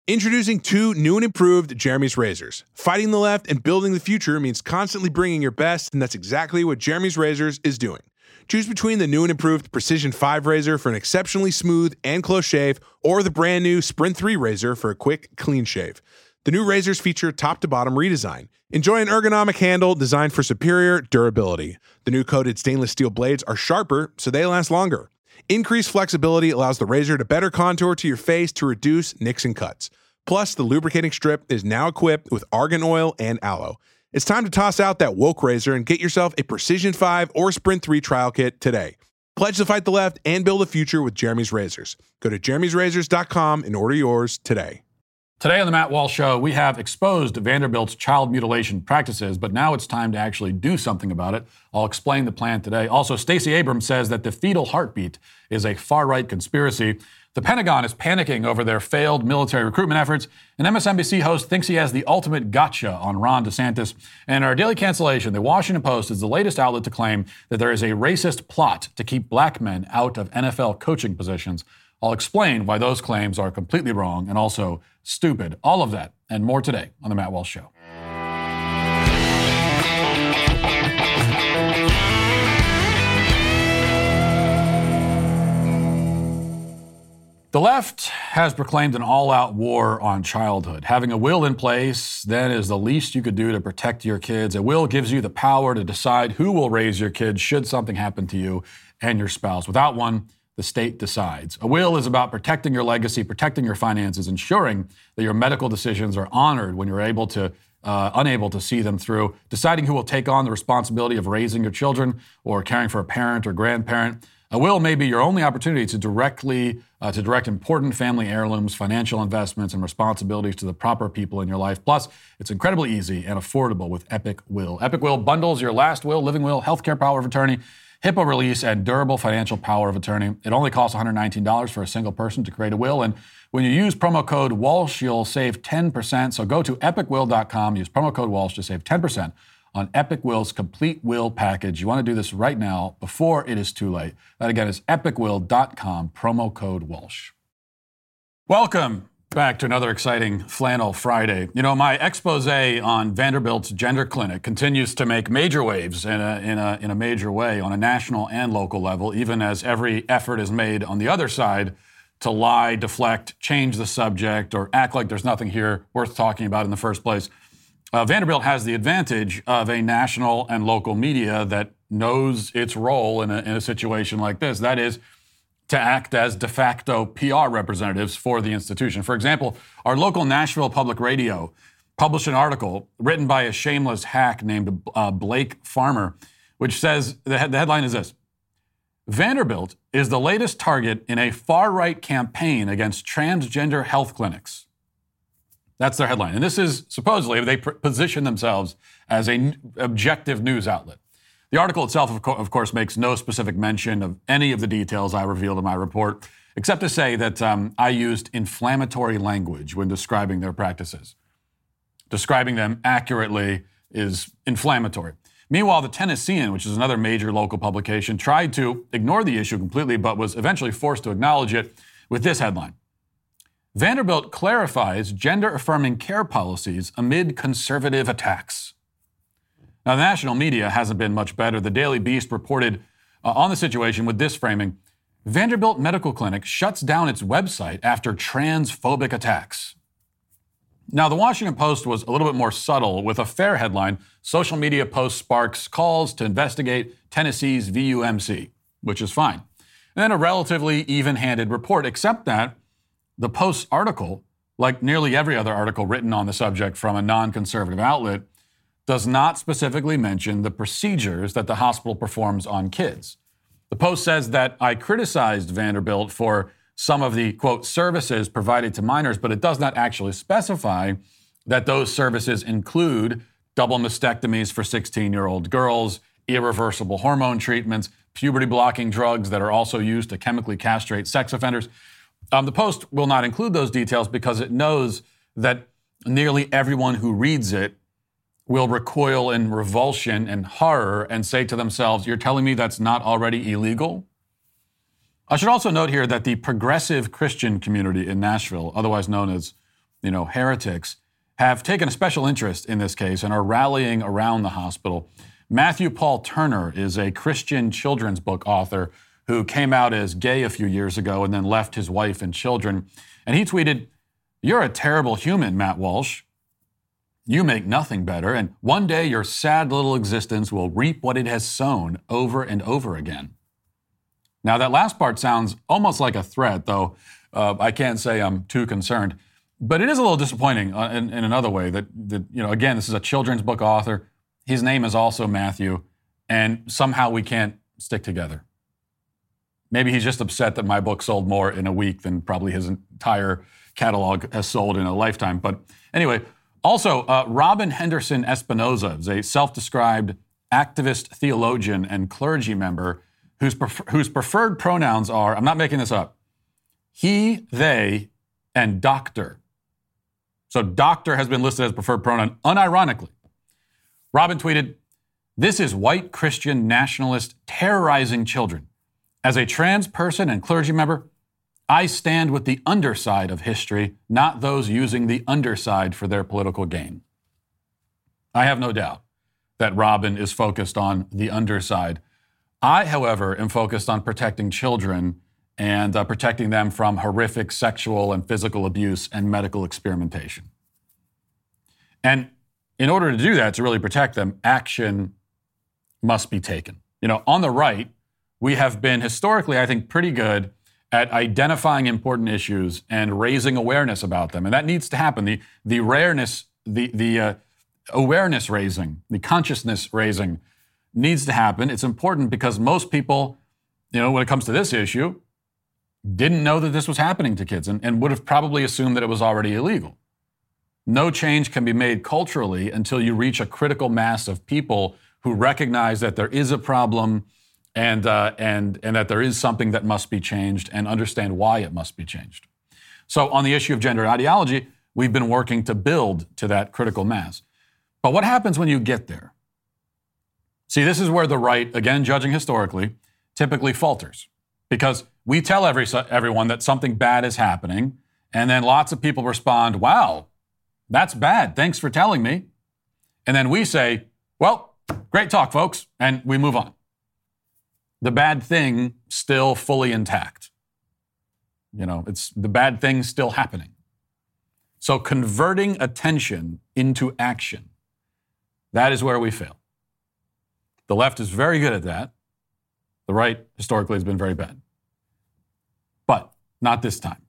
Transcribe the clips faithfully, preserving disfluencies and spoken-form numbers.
Introducing two new and improved Jeremy's razors. Fighting the left and building the future means constantly bringing your best, and that's exactly what Jeremy's Razors is doing. Choose between the new and improved Precision five razor for an exceptionally smooth and close shave, or the brand new Sprint three razor for a quick, clean shave. The new razors feature top-to-bottom redesign. Enjoy an ergonomic handle designed for superior durability. The new coated stainless steel blades are sharper, so they last longer. Increased flexibility allows the razor to better contour to your face to reduce nicks and cuts. Plus, the lubricating strip is now equipped with argan oil and aloe. It's time to toss out that woke razor and get yourself a Precision five or Sprint three trial kit today. Pledge to fight the left and build a future with Jeremy's Razors. Go to jeremy's razors dot com and order yours today. Today on the Matt Walsh Show, we have exposed Vanderbilt's child mutilation practices, but now it's time to actually do something about it. I'll explain the plan today. Also, Stacey Abrams says that the fetal heartbeat is a far-right conspiracy. The Pentagon is panicking over their failed military recruitment efforts. An M S N B C host thinks he has the ultimate gotcha on Ron DeSantis. And our daily cancellation, the Washington Post is the latest outlet to claim that there is a racist plot to keep black men out of N F L coaching positions. I'll explain why those claims are completely wrong and also stupid. All of that and more today on The Matt Walsh Show. The left has proclaimed an all-out war on childhood. Having a will in place then is the least you could do to protect your kids. A will gives you the power to decide who will raise your kids should something happen to you and your spouse. Without one, the state decides. A will is about protecting your legacy, protecting your finances, ensuring that your medical decisions are honored when you're able to, uh, unable to see them through, deciding who will take on the responsibility of raising your children or caring for a parent or grandparent. A will may be your only opportunity to directly uh, to direct important family heirlooms, financial investments, and responsibilities to the proper people in your life. Plus, it's incredibly easy and affordable with Epic Will. Epic Will bundles your last will, living will, healthcare power of attorney, HIPAA release, and durable financial power of attorney. It only costs one hundred nineteen dollars for a single person to create a will. And when you use promo code Walsh, you'll save ten percent. So go to epic will dot com, use promo code Walsh to save ten percent on Epic Will's complete will package. You want to do this right now before it is too late. That again is epic will dot com, promo code Walsh. Welcome back to another exciting Flannel Friday. You know, my expose on Vanderbilt's gender clinic continues to make major waves in a, in a, in a major way on a national and local level, even as every effort is made on the other side to lie, deflect, change the subject, or act like there's nothing here worth talking about in the first place. Uh, Vanderbilt has the advantage of a national and local media that knows its role in a, in a situation like this. That is, to act as de facto P R representatives for the institution. For example, our local Nashville Public Radio published an article written by a shameless hack named uh, Blake Farmer, which says, the, he- the headline is this: Vanderbilt is the latest target in a far-right campaign against transgender health clinics. That's their headline. And this is supposedly, they pr- position themselves as an objective news outlet. The article itself, of, co- of course, makes no specific mention of any of the details I revealed in my report, except to say that um, I used inflammatory language when describing their practices. Describing them accurately is inflammatory. Meanwhile, the Tennessean, which is another major local publication, tried to ignore the issue completely, but was eventually forced to acknowledge it with this headline: Vanderbilt clarifies gender-affirming care policies amid conservative attacks. Now, the national media hasn't been much better. The Daily Beast reported uh, on the situation with this framing: Vanderbilt Medical Clinic shuts down its website after transphobic attacks. Now, the Washington Post was a little bit more subtle with a fair headline: Social media post sparks calls to investigate Tennessee's V U M C, which is fine. And then a relatively even-handed report, except that the Post's article, like nearly every other article written on the subject from a non-conservative outlet, does not specifically mention the procedures that the hospital performs on kids. The Post says that I criticized Vanderbilt for some of the, quote, services provided to minors, but it does not actually specify that those services include double mastectomies for sixteen-year-old girls, irreversible hormone treatments, puberty-blocking drugs that are also used to chemically castrate sex offenders. Um, the Post will not include those details because it knows that nearly everyone who reads it will recoil in revulsion and horror and say to themselves, you're telling me that's not already illegal? I should also note here that the progressive Christian community in Nashville, otherwise known as you know, heretics, have taken a special interest in this case and are rallying around the hospital. Matthew Paul Turner is a Christian children's book author who came out as gay a few years ago and then left his wife and children. And he tweeted, "You're a terrible human, Matt Walsh. You make nothing better, and one day your sad little existence will reap what it has sown over and over again." Now, that last part sounds almost like a threat, though uh, I can't say I'm too concerned. But it is a little disappointing uh, in, in another way that, that, you know, again, this is a children's book author. His name is also Matthew, and somehow we can't stick together. Maybe he's just upset that my book sold more in a week than probably his entire catalog has sold in a lifetime. But anyway, also, uh, Robin Henderson Espinoza is a self-described activist theologian and clergy member whose, prefer- whose preferred pronouns are, I'm not making this up, he, they, and doctor. So doctor has been listed as preferred pronoun unironically. Robin tweeted, "This is white Christian nationalist terrorizing children. As a trans person and clergy member, I stand with the underside of history, not those using the underside for their political gain." I have no doubt that Robin is focused on the underside. I, however, am focused on protecting children and uh, protecting them from horrific sexual and physical abuse and medical experimentation. And in order to do that, to really protect them, action must be taken. You know, on the right, we have been historically, I think, pretty good at identifying important issues and raising awareness about them. And that needs to happen. The, the rareness, the, the uh, awareness raising, the consciousness raising needs to happen. It's important because most people, you know, when it comes to this issue, didn't know that this was happening to kids and, and would have probably assumed that it was already illegal. No change can be made culturally until you reach a critical mass of people who recognize that there is a problem and, uh, and, and that there is something that must be changed and understand why it must be changed. So on the issue of gender ideology, we've been working to build to that critical mass. But what happens when you get there? See, this is where the right, again, judging historically, typically falters. Because we tell every, everyone that something bad is happening, and then lots of people respond, "Wow, that's bad. Thanks for telling me." And then we say, "Well, great talk, folks," and we move on. The bad thing still fully intact. You know, it's the bad thing still happening. So converting attention into action, that is where we fail. The left is very good at that. The right historically has been very bad. But not this time.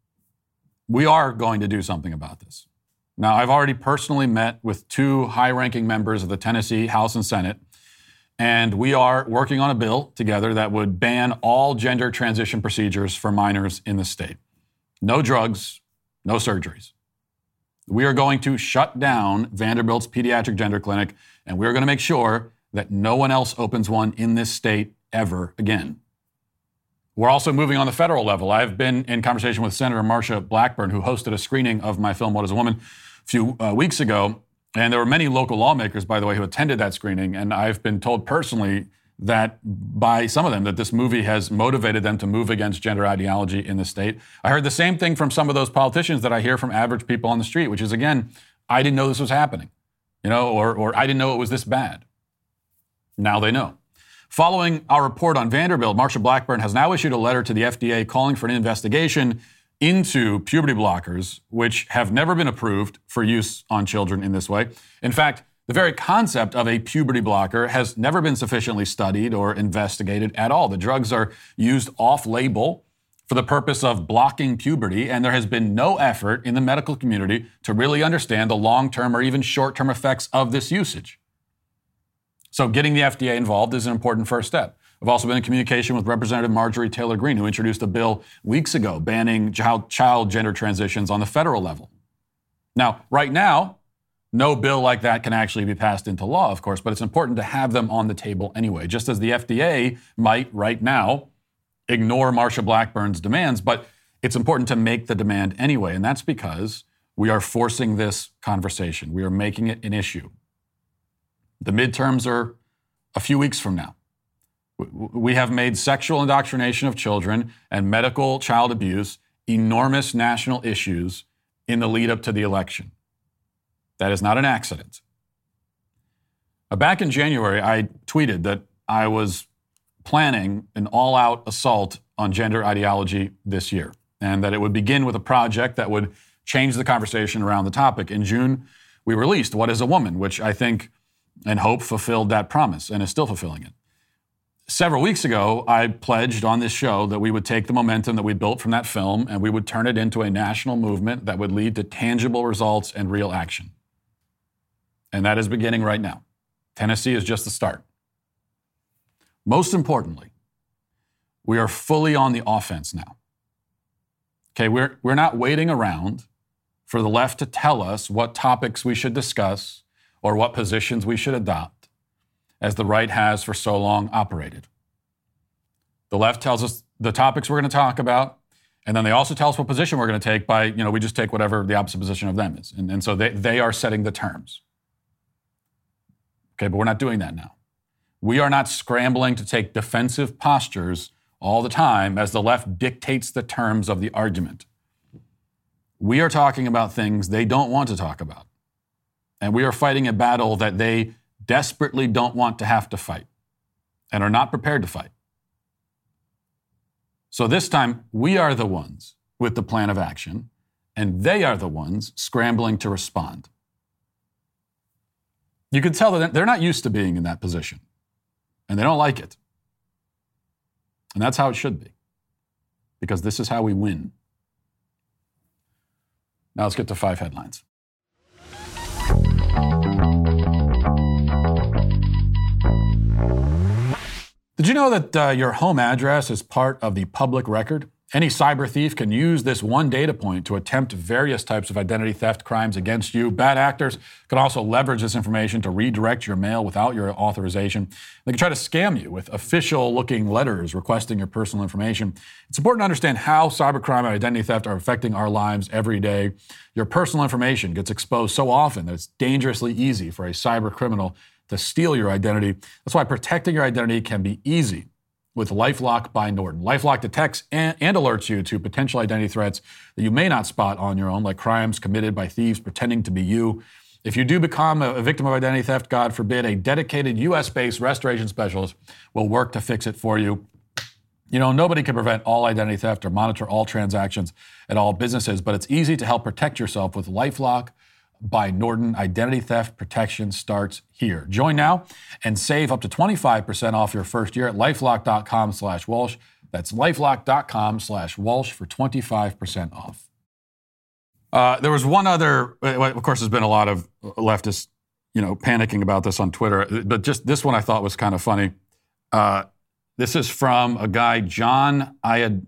We are going to do something about this. Now, I've already personally met with two high-ranking members of the Tennessee House and Senate, and we are working on a bill together that would ban all gender transition procedures for minors in the state. No drugs, no surgeries. We are going to shut down Vanderbilt's pediatric gender clinic, and we are going to make sure that no one else opens one in this state ever again. We're also moving on the federal level. I've been in conversation with Senator Marsha Blackburn, who hosted a screening of my film, What is a Woman, a few uh, weeks ago. And there were many local lawmakers, by the way, who attended that screening. And I've been told personally that by some of them that this movie has motivated them to move against gender ideology in the state. I heard the same thing from some of those politicians that I hear from average people on the street, which is, again, I didn't know this was happening, you know, or, or I didn't know it was this bad. Now they know. Following our report on Vanderbilt, Marsha Blackburn has now issued a letter to the F D A calling for an investigation into puberty blockers, which have never been approved for use on children in this way. In fact, the very concept of a puberty blocker has never been sufficiently studied or investigated at all. The drugs are used off-label for the purpose of blocking puberty, and there has been no effort in the medical community to really understand the long-term or even short-term effects of this usage. So getting the F D A involved is an important first step. I've also been in communication with Representative Marjorie Taylor Greene, who introduced a bill weeks ago banning child, child gender transitions on the federal level. Now, right now, no bill like that can actually be passed into law, of course, but it's important to have them on the table anyway, just as the F D A might right now ignore Marsha Blackburn's demands, but it's important to make the demand anyway, and that's because we are forcing this conversation. We are making it an issue. The midterms are a few weeks from now. We have made sexual indoctrination of children and medical child abuse enormous national issues, in the lead up to the election. That is not an accident. Now, back in January, I tweeted that I was planning an all-out assault on gender ideology this year, and that it would begin with a project that would change the conversation around the topic. In June, we released What is a Woman?, which I think and hope fulfilled that promise and is still fulfilling it. Several weeks ago, I pledged on this show that we would take the momentum that we built from that film and we would turn it into a national movement that would lead to tangible results and real action. And that is beginning right now. Tennessee is just the start. Most importantly, we are fully on the offense now. Okay, we're, we're not waiting around for the left to tell us what topics we should discuss or what positions we should adopt, as the right has for so long operated. The left tells us the topics we're going to talk about, and then they also tell us what position we're going to take by, you know, we just take whatever the opposite position of them is. And, and so they, they are setting the terms. Okay, but we're not doing that now. We are not scrambling to take defensive postures all the time as the left dictates the terms of the argument. We are talking about things they don't want to talk about. And we are fighting a battle that they desperately don't want to have to fight and are not prepared to fight. So this time, we are the ones with the plan of action, and they are the ones scrambling to respond. You can tell that they're not used to being in that position, and they don't like it. And that's how it should be, because this is how we win. Now let's get to five headlines. Did you know that uh, your home address is part of the public record? Any cyber thief can use this one data point to attempt various types of identity theft crimes against you. Bad actors can also leverage this information to redirect your mail without your authorization. They can try to scam you with official-looking letters requesting your personal information. It's important to understand how cybercrime and identity theft are affecting our lives every day. Your personal information gets exposed so often that it's dangerously easy for a cyber criminal to steal your identity. That's why protecting your identity can be easy with LifeLock by Norton. LifeLock detects and, and alerts you to potential identity threats that you may not spot on your own, like crimes committed by thieves pretending to be you. If you do become a, a victim of identity theft, God forbid, a dedicated U S-based restoration specialist will work to fix it for you. You know, nobody can prevent all identity theft or monitor all transactions at all businesses, but it's easy to help protect yourself with LifeLock by Norton. Identity theft protection starts here. Join now and save up to twenty-five percent off your first year at lifelock.com slash Walsh. That's lifelock.com slash Walsh for twenty-five percent off. Uh, there was one other, of course, there's been a lot of leftists, you know, panicking about this on Twitter, but just this one I thought was kind of funny. Uh, this is from a guy, John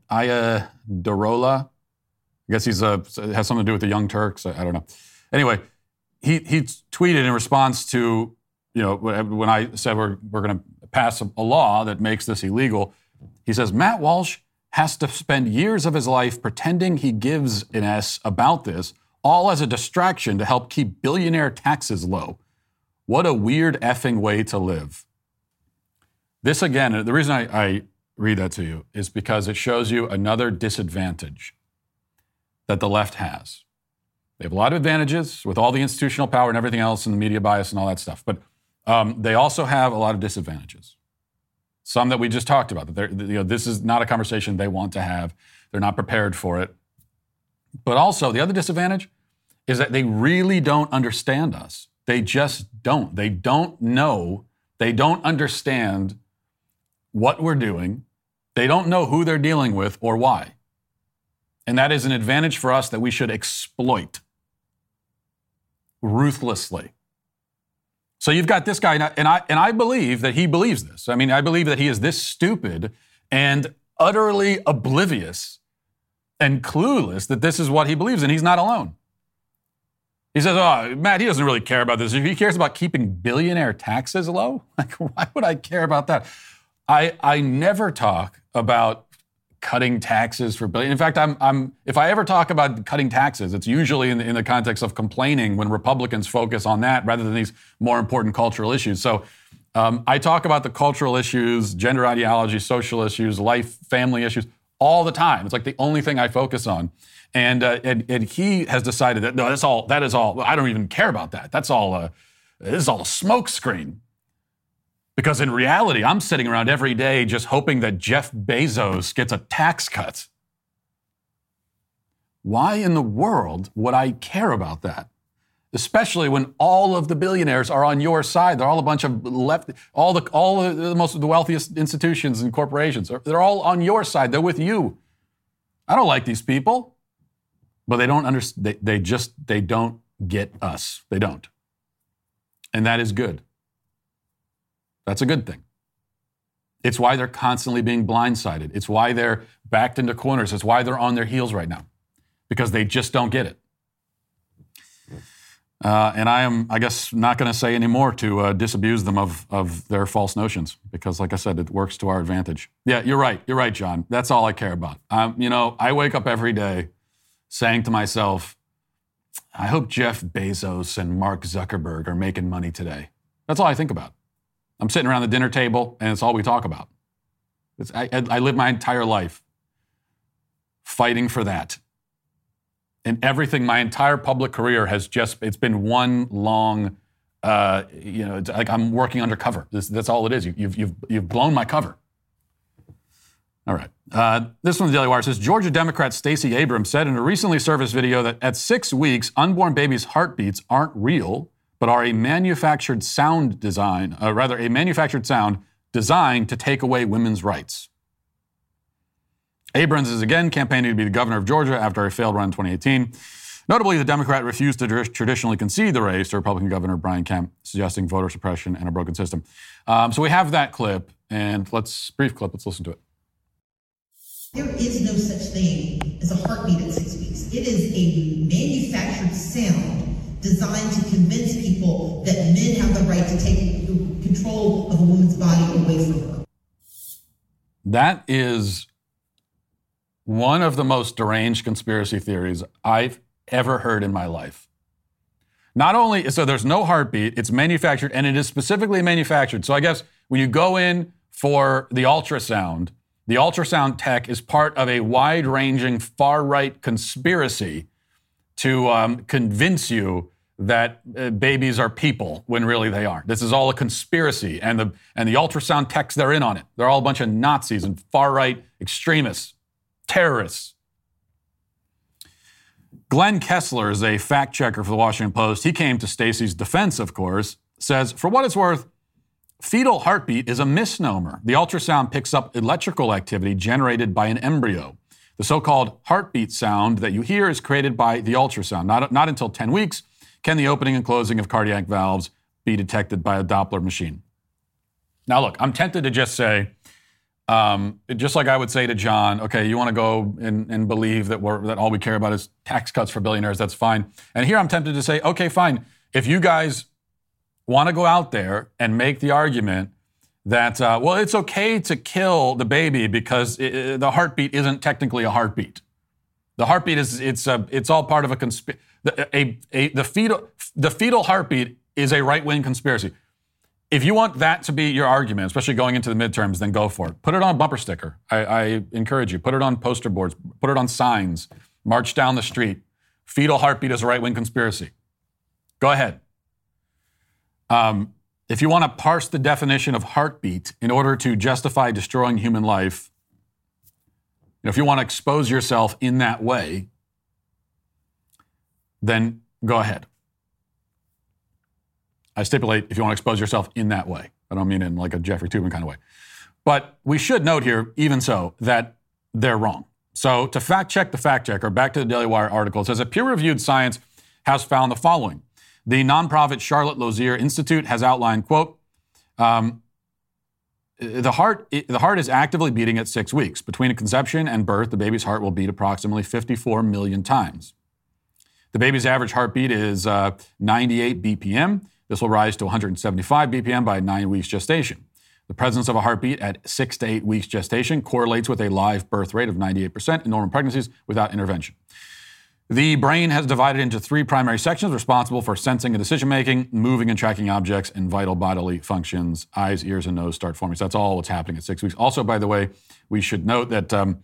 Ayadarola. I guess he's a, has something to do with the Young Turks. I, I don't know. Anyway, he he tweeted in response to, you know, when I said we're we're going to pass a, a law that makes this illegal, he says, Matt Walsh has to spend years of his life pretending he gives an S about this, all as a distraction to help keep billionaire taxes low. What a weird effing way to live. This, again, the reason I, I read that to you is because it shows you another disadvantage that the left has. They have a lot of advantages with all the institutional power and everything else and the media bias and all that stuff. But um, they also have a lot of disadvantages. Some that we just talked about. That you know, this is not a conversation they want to have. They're not prepared for it. But also, the other disadvantage is that they really don't understand us. They just don't. They don't know. They don't understand what we're doing. They don't know who they're dealing with or why. And that is an advantage for us that we should exploit ruthlessly. So you've got this guy, and I and I believe that he believes this. I mean, I believe that he is this stupid and utterly oblivious and clueless that this is what he believes, and he's not alone. He says, oh, Matt, he doesn't really care about this. He cares about keeping billionaire taxes low? Like, why would I care about that? I I never talk about cutting taxes for billion. In fact, I'm, I'm, if I ever talk about cutting taxes, it's usually in the, in the context of complaining when Republicans focus on that rather than these more important cultural issues. So um, I talk about the cultural issues, gender ideology, social issues, life, family issues, all the time. It's like the only thing I focus on. And, uh, and, and he has decided that, no, that's all, that is all, I don't even care about that. That's all, uh, this is all a smoke screen. Because in reality, I'm sitting around every day just hoping that Jeff Bezos gets a tax cut. Why in the world would I care about that? Especially when all of the billionaires are on your side. They're all a bunch of left, all the all the most of the wealthiest institutions and corporations. They're all on your side. They're with you. I don't like these people, but they don't understand. They, they just they don't get us. They don't, and that is good. That's a good thing. It's why they're constantly being blindsided. It's why they're backed into corners. It's why they're on their heels right now, because they just don't get it. Uh, and I am, I guess, not going to say any more to uh, disabuse them of, of their false notions, because, like I said, it works to our advantage. Yeah, you're right. You're right, John. That's all I care about. Um, you know, I wake up every day saying to myself, I hope Jeff Bezos and Mark Zuckerberg are making money today. That's all I think about. I'm sitting around the dinner table, and it's all we talk about. It's, I, I live my entire life fighting for that. And everything, my entire public career has just, it's been one long, uh, you know, it's like I'm working undercover. This, that's all it is. You, you've, you've, you've blown my cover. All right. Uh, this one, the Daily Wire says, Georgia Democrat Stacey Abrams said in a recently surfaced video that at six weeks, unborn babies' heartbeats aren't real, but are a manufactured sound design, uh, rather a manufactured sound designed to take away women's rights. Abrams is again campaigning to be the governor of Georgia after a failed run in twenty eighteen. Notably, the Democrat refused to tr- traditionally concede the race to Republican Governor Brian Kemp, suggesting voter suppression and a broken system. Um, so we have that clip, and let's, brief clip, let's listen to it. There is no such thing as a heartbeat at six weeks. It is a manufactured sound designed to convince people that men have the right to take control of a woman's body away from her. That is one of the most deranged conspiracy theories I've ever heard in my life. Not only, so there's no heartbeat, it's manufactured, and it is specifically manufactured. So I guess when you go in for the ultrasound, the ultrasound tech is part of a wide-ranging far-right conspiracy to um, convince you that uh, babies are people when really they aren't. This is all a conspiracy, and the and the ultrasound techs they're in on it. They're all a bunch of Nazis and far-right extremists. Terrorists. Glenn Kessler is a fact checker for the Washington Post. He came to Stacey's defense, of course, says, for what it's worth, fetal heartbeat is a misnomer. The ultrasound picks up electrical activity generated by an embryo. The so-called heartbeat sound that you hear is created by the ultrasound. Not, not until ten weeks can the opening and closing of cardiac valves be detected by a Doppler machine. Now, look, I'm tempted to just say, Um, just like I would say to John, okay, you want to go and, and believe that we're that all we care about is tax cuts for billionaires, that's fine. And here I'm tempted to say, okay, fine. If you guys want to go out there and make the argument that, uh, well, it's okay to kill the baby because it, it, the heartbeat isn't technically a heartbeat. The heartbeat is, it's a, it's all part of a conspiracy. A, a, the fetal, the fetal heartbeat is a right-wing conspiracy. If you want that to be your argument, especially going into the midterms, then go for it. Put it on a bumper sticker. I, I encourage you. Put it on poster boards. Put it on signs. March down the street. Fetal heartbeat is a right-wing conspiracy. Go ahead. Um, if you want to parse the definition of heartbeat in order to justify destroying human life, you know, if you want to expose yourself in that way, then go ahead. I stipulate if you want to expose yourself in that way. I don't mean in like a Jeffrey Toobin kind of way. But we should note here, even so, that they're wrong. So to fact check the fact checker, back to the Daily Wire article, it says a peer-reviewed science has found the following. The nonprofit Charlotte Lozier Institute has outlined, quote, um, the heart, the heart is actively beating at six weeks. Between conception and birth, the baby's heart will beat approximately fifty-four million times. The baby's average heartbeat is uh, ninety-eight B P M. This will rise to one hundred seventy-five B P M by nine weeks gestation. The presence of a heartbeat at six to eight weeks gestation correlates with a live birth rate of ninety-eight percent in normal pregnancies without intervention. The brain has divided into three primary sections responsible for sensing and decision-making, moving and tracking objects, and vital bodily functions. Eyes, ears, and nose start forming. So that's all what's happening at six weeks. Also, by the way, we should note that um,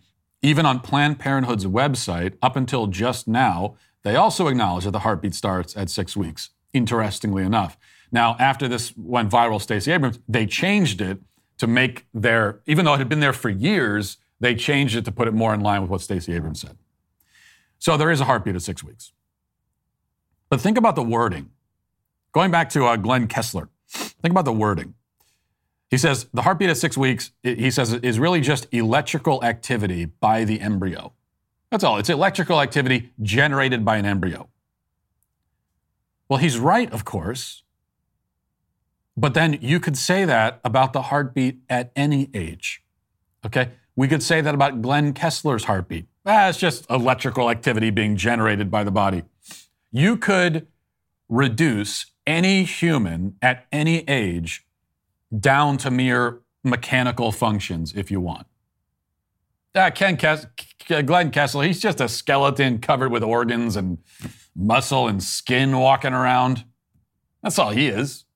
Even on Planned Parenthood's website, up until just now, they also acknowledge that the heartbeat starts at six weeks, interestingly enough. Now, after this went viral, Stacey Abrams, they changed it to make their, even though it had been there for years, they changed it to put it more in line with what Stacey Abrams said. So there is a heartbeat at six weeks. But think about the wording. Going back to uh, Glenn Kessler, think about the wording. He says the heartbeat at six weeks, he says, is really just electrical activity by the embryo. That's all. It's electrical activity generated by an embryo. Well, he's right, of course. But then you could say that about the heartbeat at any age. Okay? We could say that about Glenn Kessler's heartbeat. Ah, it's just electrical activity being generated by the body. You could reduce any human at any age down to mere mechanical functions if you want. Ah, Ken Kess- Glenn Kessler, he's just a skeleton covered with organs and muscle and skin walking around. That's all he is.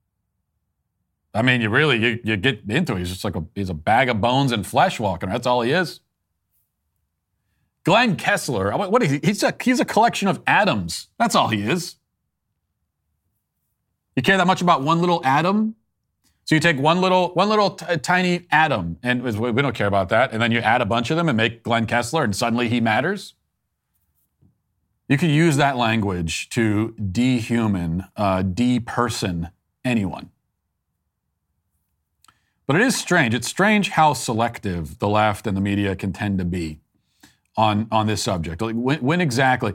I mean, you really, you, you get into it. He's just like a, he's a bag of bones and flesh walking around. That's all he is. Glenn Kessler, what is he? He's a, he's a collection of atoms. That's all he is. You care that much about one little atom? So you take one little, one little t- tiny atom, and we don't care about that, and then you add a bunch of them and make Glenn Kessler, and suddenly he matters? You can use that language to dehuman, uh, de-person anyone. But it is strange. It's strange how selective the left and the media can tend to be on, on this subject. Like when, when exactly,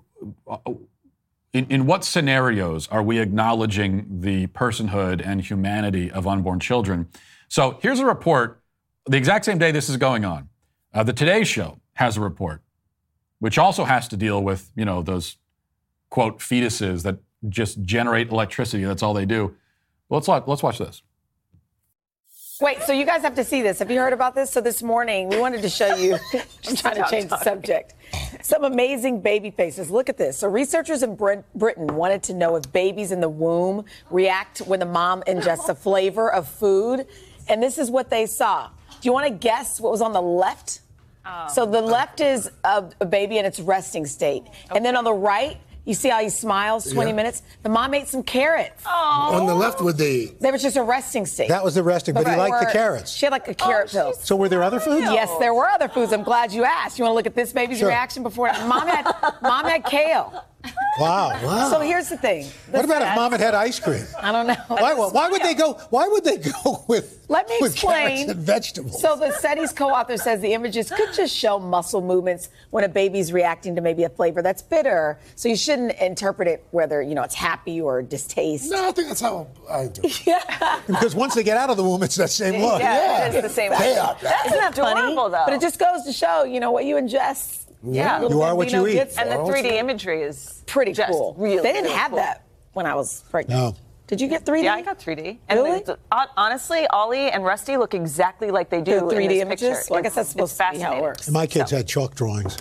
in, in what scenarios are we acknowledging the personhood and humanity of unborn children? So here's a report, the exact same day this is going on. Uh, the Today Show has a report, which also has to deal with, you know, those, quote, fetuses that just generate electricity. That's all they do. Let's, let's watch this. Wait, so you guys have to see this. Have you heard about this? So this morning, we wanted to show you, I'm trying to change the subject, some amazing baby faces. Look at this. So researchers in Brit- Britain wanted to know if babies in the womb react when the mom ingests a flavor of food. And this is what they saw. Do you want to guess what was on the left? Oh. So the left is a, a baby in its resting state. Okay. And then on the right, you see how he smiles, twenty yeah. minutes? The mom ate some carrots. Oh. On the left with the... They was just a resting state. That was the resting, but, but he liked were, the carrots. She had like a carrot oh, pill. So were there other foods? Yes, there were other foods. I'm glad you asked. You want to look at this baby's sure. reaction before? Mom had, mom had kale. Wow, wow. So here's the thing. The what about stats, if mom had had ice cream? I don't know. Why, why would they go, why would they go with, Let me with explain. carrots and vegetables? So the study's co-author says the images could just show muscle movements when a baby's reacting to maybe a flavor that's bitter. So you shouldn't interpret it whether, you know, it's happy or distaste. No, I think that's how I do it. Yeah. Because once they get out of the womb, it's that same look. Yeah, yeah. it's the same look. Isn't that funny? Though. But it just goes to show, you know, what you ingest. Yeah, you are what you eat. And the three D imagery is pretty cool. Really, they didn't really have cool. that when I was pregnant. No. Did you get three D? Yeah, I got three D. And really? The, honestly, Ollie and Rusty look exactly like they do the three D in this images? picture. Well, I guess that's supposed to be how it works. My kids so. had chalk drawings.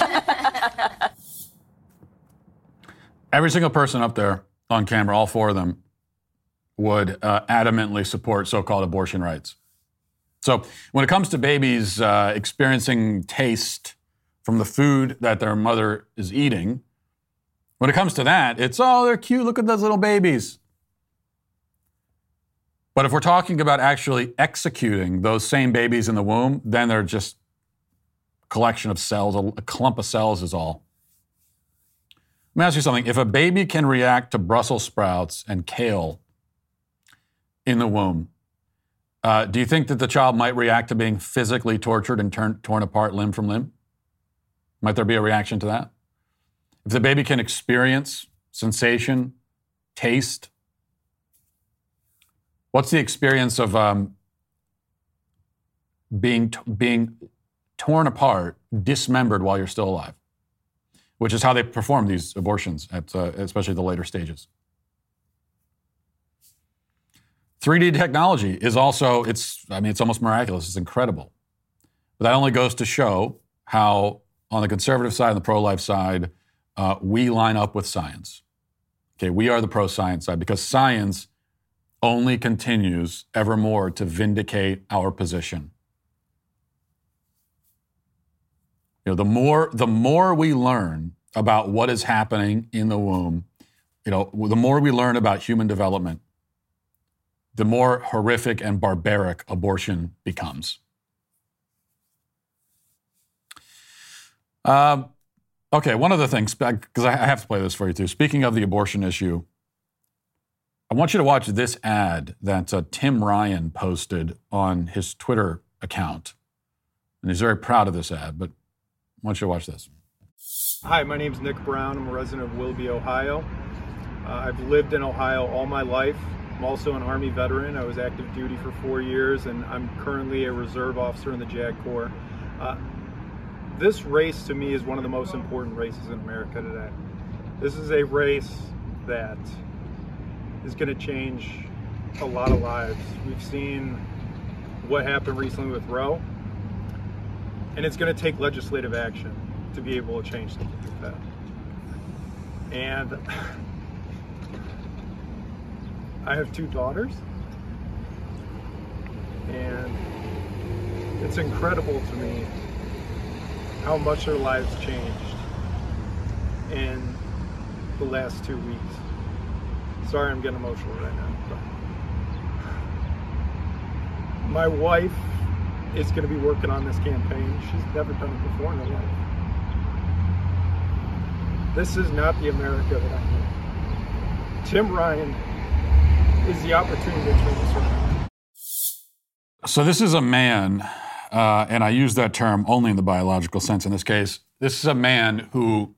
Every single person up there on camera, all four of them, would uh, adamantly support so-called abortion rights. So when it comes to babies uh, experiencing taste from the food that their mother is eating, when it comes to that, it's, oh, they're cute, look at those little babies. But if we're talking about actually executing those same babies in the womb, then they're just a collection of cells, a clump of cells is all. Let me ask you something. If a baby can react to Brussels sprouts and kale in the womb, uh, do you think that the child might react to being physically tortured and turn, torn apart limb from limb? Might there be a reaction to that? If the baby can experience sensation, taste, what's the experience of um, being t- being torn apart, dismembered while you're still alive? Which is how they perform these abortions, at uh, especially the later stages. three D technology is also, it's, I mean, it's almost miraculous. It's incredible. But that only goes to show how, on the conservative side and the pro-life side, uh, we line up with science. Okay, we are the pro-science side because science only continues ever more to vindicate our position. You know, the more the more we learn about what is happening in the womb, you know, the more we learn about human development, the more horrific and barbaric abortion becomes. Uh, okay, one other thing, because I have to play this for you too. Speaking of the abortion issue, I want you to watch this ad that uh, Tim Ryan posted on his Twitter account. And he's very proud of this ad, but I want you to watch this. Hi, my name's Nick Brown. I'm a resident of Willoughby, Ohio. Uh, I've lived in Ohio all my life. I'm also an Army veteran. I was active duty for four years, and I'm currently a reserve officer in the JAG Corps. Uh, this race, to me, is one of the most important races in America today. This is a race that is going to change a lot of lives. We've seen what happened recently with Roe, and it's going to take legislative action to be able to change something like that. And I have two daughters, and it's incredible to me how much their lives changed in the last two weeks. Sorry, I'm getting emotional right now. But my wife is going to be working on this campaign. She's never done it before in her life. This is not the America that I knew. Tim Ryan is the opportunity to turn this around. So this is a man, uh, and I use that term only in the biological sense in this case. This is a man who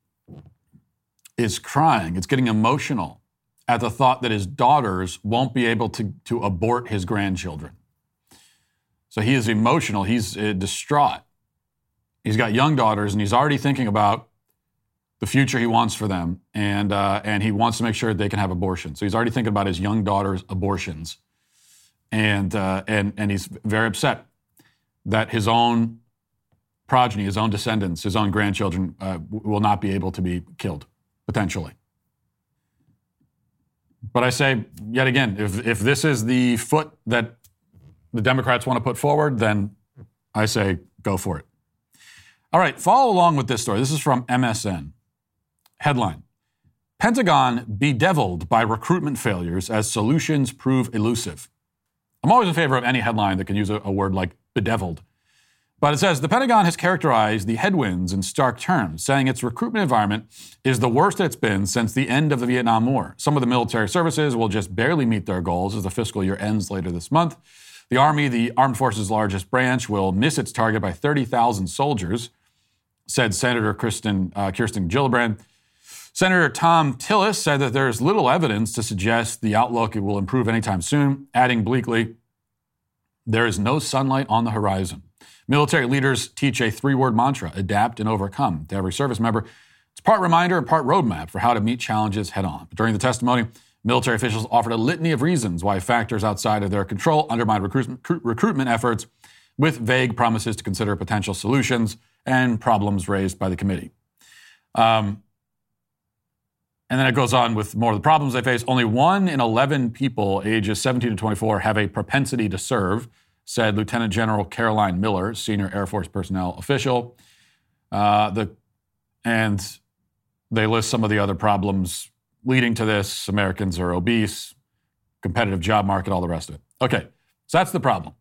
is crying. It's getting emotional at the thought that his daughters won't be able to, to abort his grandchildren. So he is emotional. He's uh, distraught. He's got young daughters, and he's already thinking about the future he wants for them, and uh, and he wants to make sure they can have abortion. So he's already thinking about his young daughter's abortions, and uh, and and he's very upset that his own progeny, his own descendants, his own grandchildren uh, will not be able to be killed, potentially. But I say, yet again, if if this is the foot that the Democrats want to put forward, then I say go for it. All right, follow along with this story. This is from M S N. Headline: Pentagon bedeviled by recruitment failures as solutions prove elusive. I'm always in favor of any headline that can use a, a word like bedeviled. But it says, the Pentagon has characterized the headwinds in stark terms, saying its recruitment environment is the worst it's been since the end of the Vietnam War. Some of the military services will just barely meet their goals as the fiscal year ends later this month. The Army, the Armed Forces' largest branch, will miss its target by thirty thousand soldiers, said Senator Kirsten, uh, Kirsten Gillibrand. Senator Tom Tillis said that there's little evidence to suggest the outlook will improve anytime soon, adding bleakly, there is no sunlight on the horizon. Military leaders teach a three-word mantra, adapt and overcome, to every service member. It's part reminder and part roadmap for how to meet challenges head-on. But during the testimony, military officials offered a litany of reasons why factors outside of their control undermine recruit- recruitment efforts, with vague promises to consider potential solutions and problems raised by the committee. Um, and then it goes on with more of the problems they face. Only one in eleven people ages seventeen to twenty-four have a propensity to serve, said Lieutenant General Caroline Miller, senior Air Force personnel official. Uh, the, and they list some of the other problems leading to this. Americans are obese, competitive job market, all the rest of it. Okay, so that's the problem.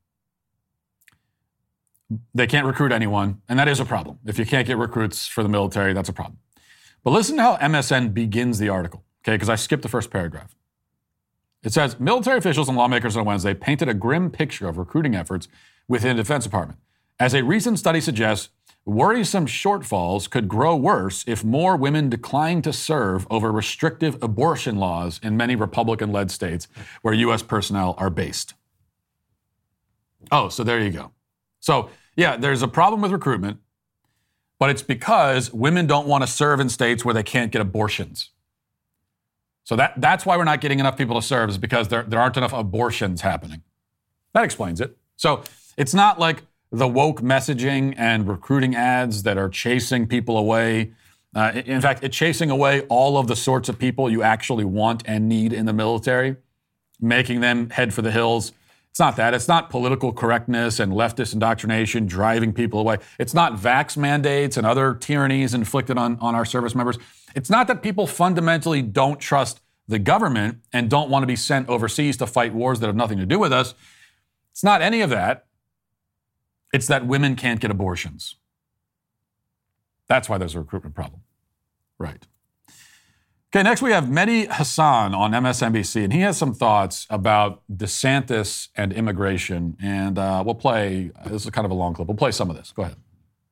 They can't recruit anyone, and that is a problem. If you can't get recruits for the military, that's a problem. But listen to how M S N begins the article, okay, because I skipped the first paragraph. It says, military officials and lawmakers on Wednesday painted a grim picture of recruiting efforts within the Defense Department. As a recent study suggests, worrisome shortfalls could grow worse if more women decline to serve over restrictive abortion laws in many Republican-led states where U S personnel are based. Oh, so there you go. So, yeah, there's a problem with recruitment, but it's because women don't want to serve in states where they can't get abortions. So that, that's why we're not getting enough people to serve, is because there, there aren't enough abortions happening. That explains it. So it's not like the woke messaging and recruiting ads that are chasing people away. Uh, in fact, it's chasing away all of the sorts of people you actually want and need in the military, making them head for the hills It's not that. It's not political correctness and leftist indoctrination driving people away. It's not vax mandates and other tyrannies inflicted on, on our service members. It's not that people fundamentally don't trust the government and don't want to be sent overseas to fight wars that have nothing to do with us. It's not any of that. It's that women can't get abortions. That's why there's a recruitment problem. Right. Okay, next we have Mehdi Hasan on M S N B C, and he has some thoughts about DeSantis and immigration. And uh, we'll play, this is kind of a long clip. We'll play some of this. Go ahead.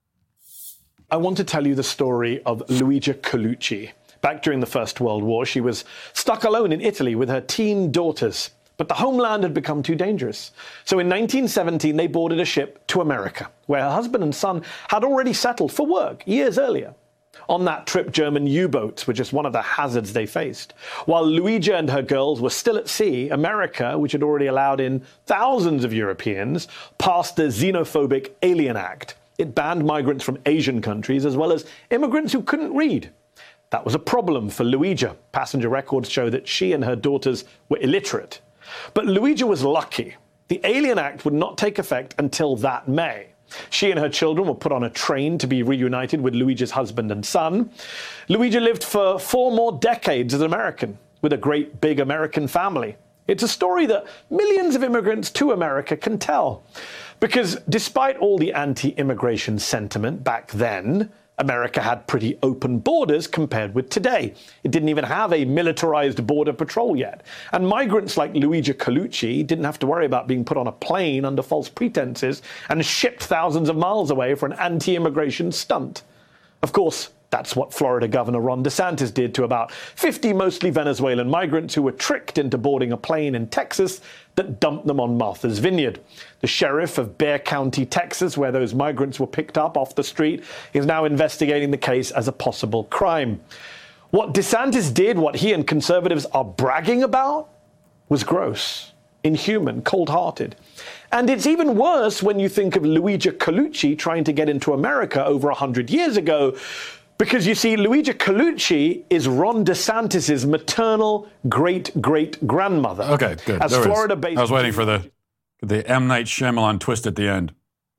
I want to tell you the story of Luigi Colucci. Back during the First World War, she was stuck alone in Italy with her teen daughters. But the homeland had become too dangerous. So in nineteen seventeen, they boarded a ship to America, where her husband and son had already settled for work years earlier. On that trip, German U-boats were just one of the hazards they faced. While Luigi and her girls were still at sea, America, which had already allowed in thousands of Europeans, passed the Xenophobic Alien Act. It banned migrants from Asian countries as well as immigrants who couldn't read. That was a problem for Luigi. Passenger records show that she and her daughters were illiterate. But Luigi was lucky. The Alien Act would not take effect until that May. She and her children were put on a train to be reunited with Luigi's husband and son. Luigi lived for four more decades as an American, with a great big American family. It's a story that millions of immigrants to America can tell. Because despite all the anti-immigration sentiment back then, America had pretty open borders compared with today. It didn't even have a militarized border patrol yet. And migrants like Luigi Colucci didn't have to worry about being put on a plane under false pretenses and shipped thousands of miles away for an anti-immigration stunt. Of course, that's what Florida Governor Ron DeSantis did to about fifty mostly Venezuelan migrants who were tricked into boarding a plane in Texas that dumped them on Martha's Vineyard. The sheriff of Bexar County, Texas, where those migrants were picked up off the street, is now investigating the case as a possible crime. What DeSantis did, what he and conservatives are bragging about, was gross, inhuman, cold-hearted. And it's even worse when you think of Luigi Colucci trying to get into America over one hundred years ago, because you see, Luigi Colucci is Ron DeSantis' maternal great-great-grandmother. Okay, good. As Florida-based, I was waiting for the the M. Night Shyamalan twist at the end.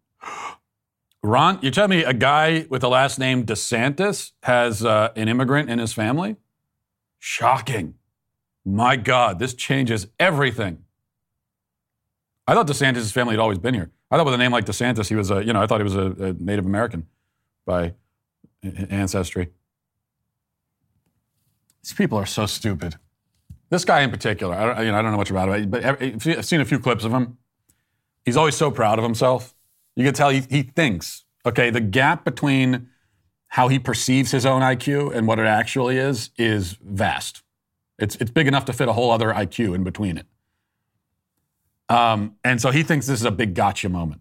Ron, you tell me a guy with the last name DeSantis has uh, an immigrant in his family? Shocking. My God, this changes everything. I thought DeSantis' family had always been here. I thought with a name like DeSantis, he was a, you know, I thought he was a, a Native American by ancestry. These people are so stupid. This guy in particular, I don't, you know, I don't know much about him, but I've seen a few clips of him. He's always so proud of himself. You can tell he, he thinks, okay, the gap between how he perceives his own I Q and what it actually is, is vast. It's, it's big enough to fit a whole other I Q in between it. Um, and so he thinks this is a big gotcha moment.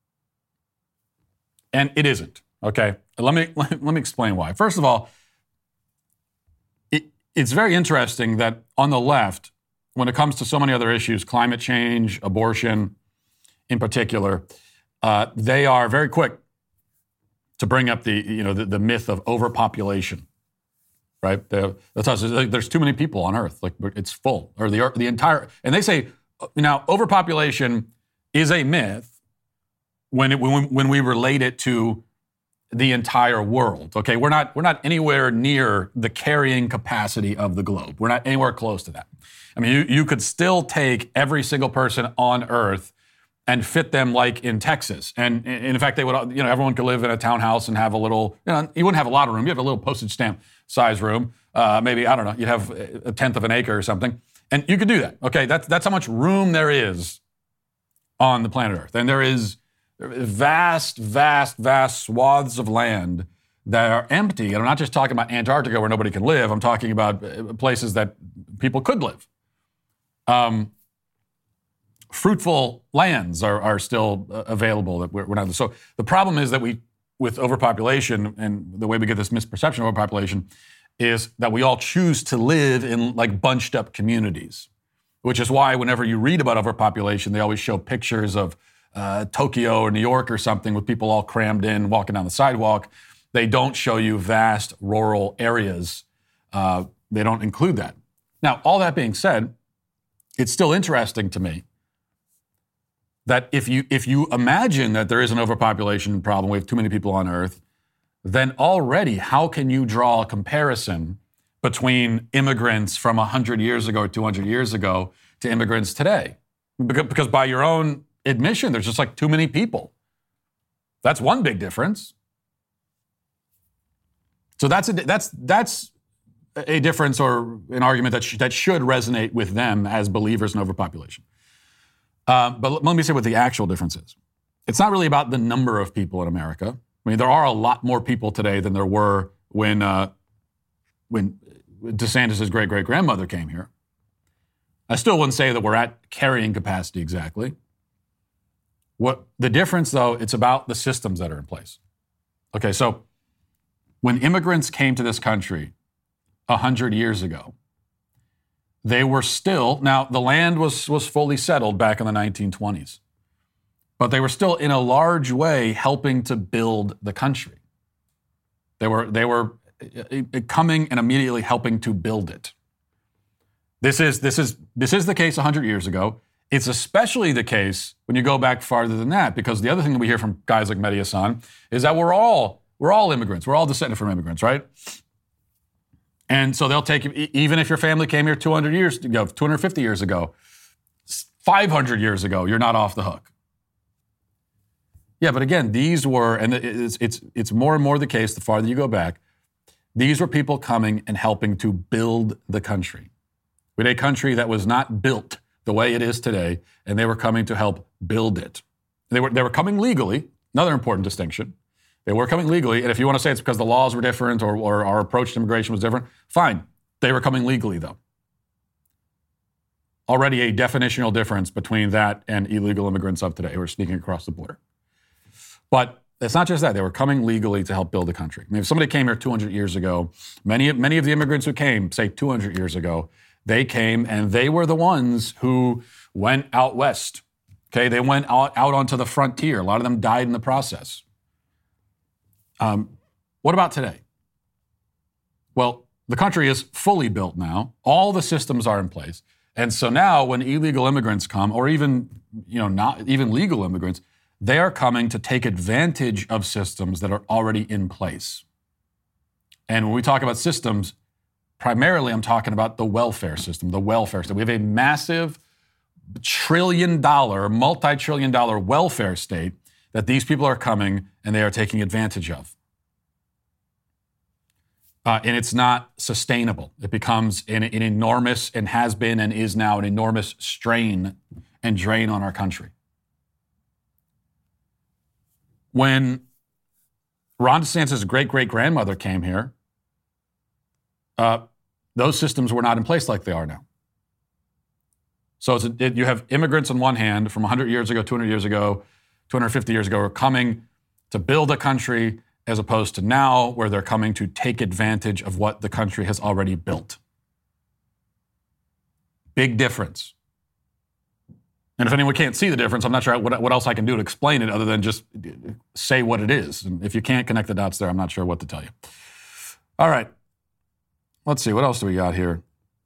And it isn't, okay? Let me, let me explain why. First of all, it, it's very interesting that on the left, when it comes to so many other issues, climate change, abortion in particular, uh, they are very quick to bring up the, you know, the, the myth of overpopulation, right? The, that's us. There's too many people on Earth. Like, it's full, or the the entire. And they say now overpopulation is a myth when it when, when we relate it to the entire world. Okay, we're not we're not anywhere near the carrying capacity of the globe. We're not anywhere close to that. I mean, you you could still take every single person on Earth and fit them like in Texas. And, and in fact, they would, you know, everyone could live in a townhouse and have a little, you know, you wouldn't have a lot of room. You have a little postage stamp size room. Uh, maybe, I don't know, you'd have a tenth of an acre or something. And you could do that. Okay, that's that's how much room there is on the planet Earth. And there is vast, vast, vast swaths of land that are empty. And I'm not just talking about Antarctica where nobody can live. I'm talking about places that people could live. Um, fruitful lands are, are still uh, available that we're, we're not. So the problem is that we, with overpopulation and the way we get this misperception of overpopulation, is that we all choose to live in like bunched up communities, which is why whenever you read about overpopulation, they always show pictures of uh, Tokyo or New York or something with people all crammed in, walking down the sidewalk. They don't show you vast rural areas. Uh, they don't include that. Now, all that being said, it's still interesting to me that if you if you imagine that there is an overpopulation problem, we have too many people on Earth, then already how can you draw a comparison between immigrants from one hundred years ago or two hundred years ago to immigrants today? Because, because by your own admission, there's just like too many people. That's one big difference. So that's a, that's that's a difference or an argument that sh- that should resonate with them as believers in overpopulation. Uh, but let me say what the actual difference is. It's not really about the number of people in America. I mean, there are a lot more people today than there were when uh, when DeSantis' great-great-grandmother came here. I still wouldn't say that we're at carrying capacity exactly. What the difference, though, it's about the systems that are in place. Okay, so when immigrants came to this country one hundred years ago, they were still, now the land was, was fully settled back in the nineteen twenties, but they were still in a large way helping to build the country. They were, they were coming and immediately helping to build it. This is, this is, this is the case one hundred years ago. It's especially the case when you go back farther than that, because the other thing that we hear from guys like Mehdi Hasan is that we're all, we're all immigrants. We're all descended from immigrants, right? And so they'll take, even if your family came here two hundred years ago, two hundred fifty years ago, five hundred years ago, you're not off the hook. Yeah, but again, these were, and it's, it's, it's more and more the case the farther you go back, these were people coming and helping to build the country. We had a country that was not built the way it is today, and they were coming to help build it. They were, they were coming legally, another important distinction. They were coming legally, and if you want to say it's because the laws were different or, or our approach to immigration was different, fine. They were coming legally, though. Already a definitional difference between that and illegal immigrants of today who are sneaking across the border. But it's not just that. They were coming legally to help build the country. I mean, if somebody came here two hundred years ago, many, many of the immigrants who came, say two hundred years ago, they came and they were the ones who went out west. Okay, they went out, out onto the frontier. A lot of them died in the process. Um, what about today? Well, the country is fully built now. All the systems are in place. And so now when illegal immigrants come, or even, you know, not even legal immigrants, they are coming to take advantage of systems that are already in place. And when we talk about systems, primarily I'm talking about the welfare system, the welfare state. We have a massive trillion dollar, multi-trillion dollar welfare state that these people are coming and they are taking advantage of. Uh, and it's not sustainable. It becomes an, an enormous, and has been and is now an enormous strain and drain on our country. When Ron DeSantis' great-great-grandmother came here, uh, those systems were not in place like they are now. So it's a, it, you have immigrants on one hand from one hundred years ago, two hundred years ago, two hundred fifty years ago, are coming to build a country, as opposed to now where they're coming to take advantage of what the country has already built. Big difference. And if anyone can't see the difference, I'm not sure what, what else I can do to explain it other than just say what it is. And if you can't connect the dots there, I'm not sure what to tell you. All right. Let's see. What else do we got here?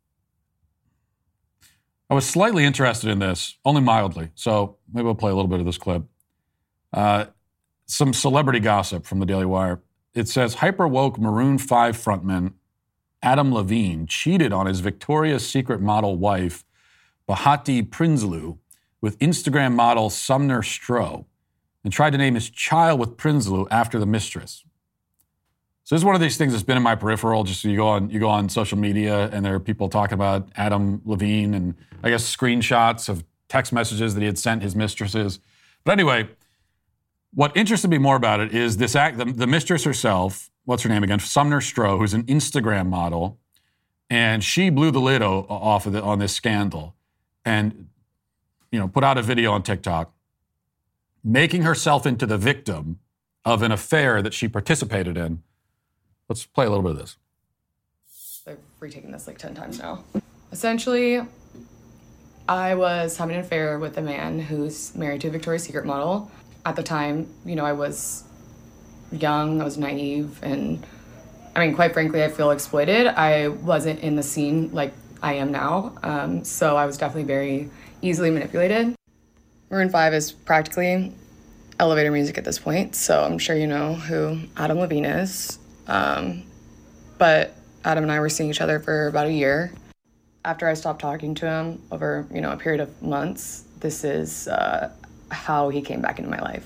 I was slightly interested in this, only mildly. So maybe we'll play a little bit of this clip. Uh, some celebrity gossip from the Daily Wire. It says hyper-woke Maroon five frontman Adam Levine cheated on his Victoria's Secret model wife, Bahati Prinsloo, with Instagram model Sumner Stroh, and tried to name his child with Prinsloo after the mistress. So this is one of these things that's been in my peripheral. Just so you go on, you go on social media, and there are people talking about Adam Levine, and I guess screenshots of text messages that he had sent his mistresses. But anyway, what interested me more about it is this act. The, the mistress herself, what's her name again? Sumner Stroh, who's an Instagram model, and she blew the lid o- off of it on this scandal, and you know, put out a video on TikTok, making herself into the victim of an affair that she participated in. Let's play a little bit of this. I've retaken this like ten times now. Essentially, I was having an affair with a man who's married to a Victoria's Secret model. At the time, you know, I was young, I was naive, and I mean, quite frankly, I feel exploited. I wasn't in the scene like I am now, um, so I was definitely very easily manipulated. Maroon five is practically elevator music at this point, so I'm sure you know who Adam Levine is. Um, but Adam and I were seeing each other for about a year. After I stopped talking to him over, you know, a period of months, this is uh, how he came back into my life.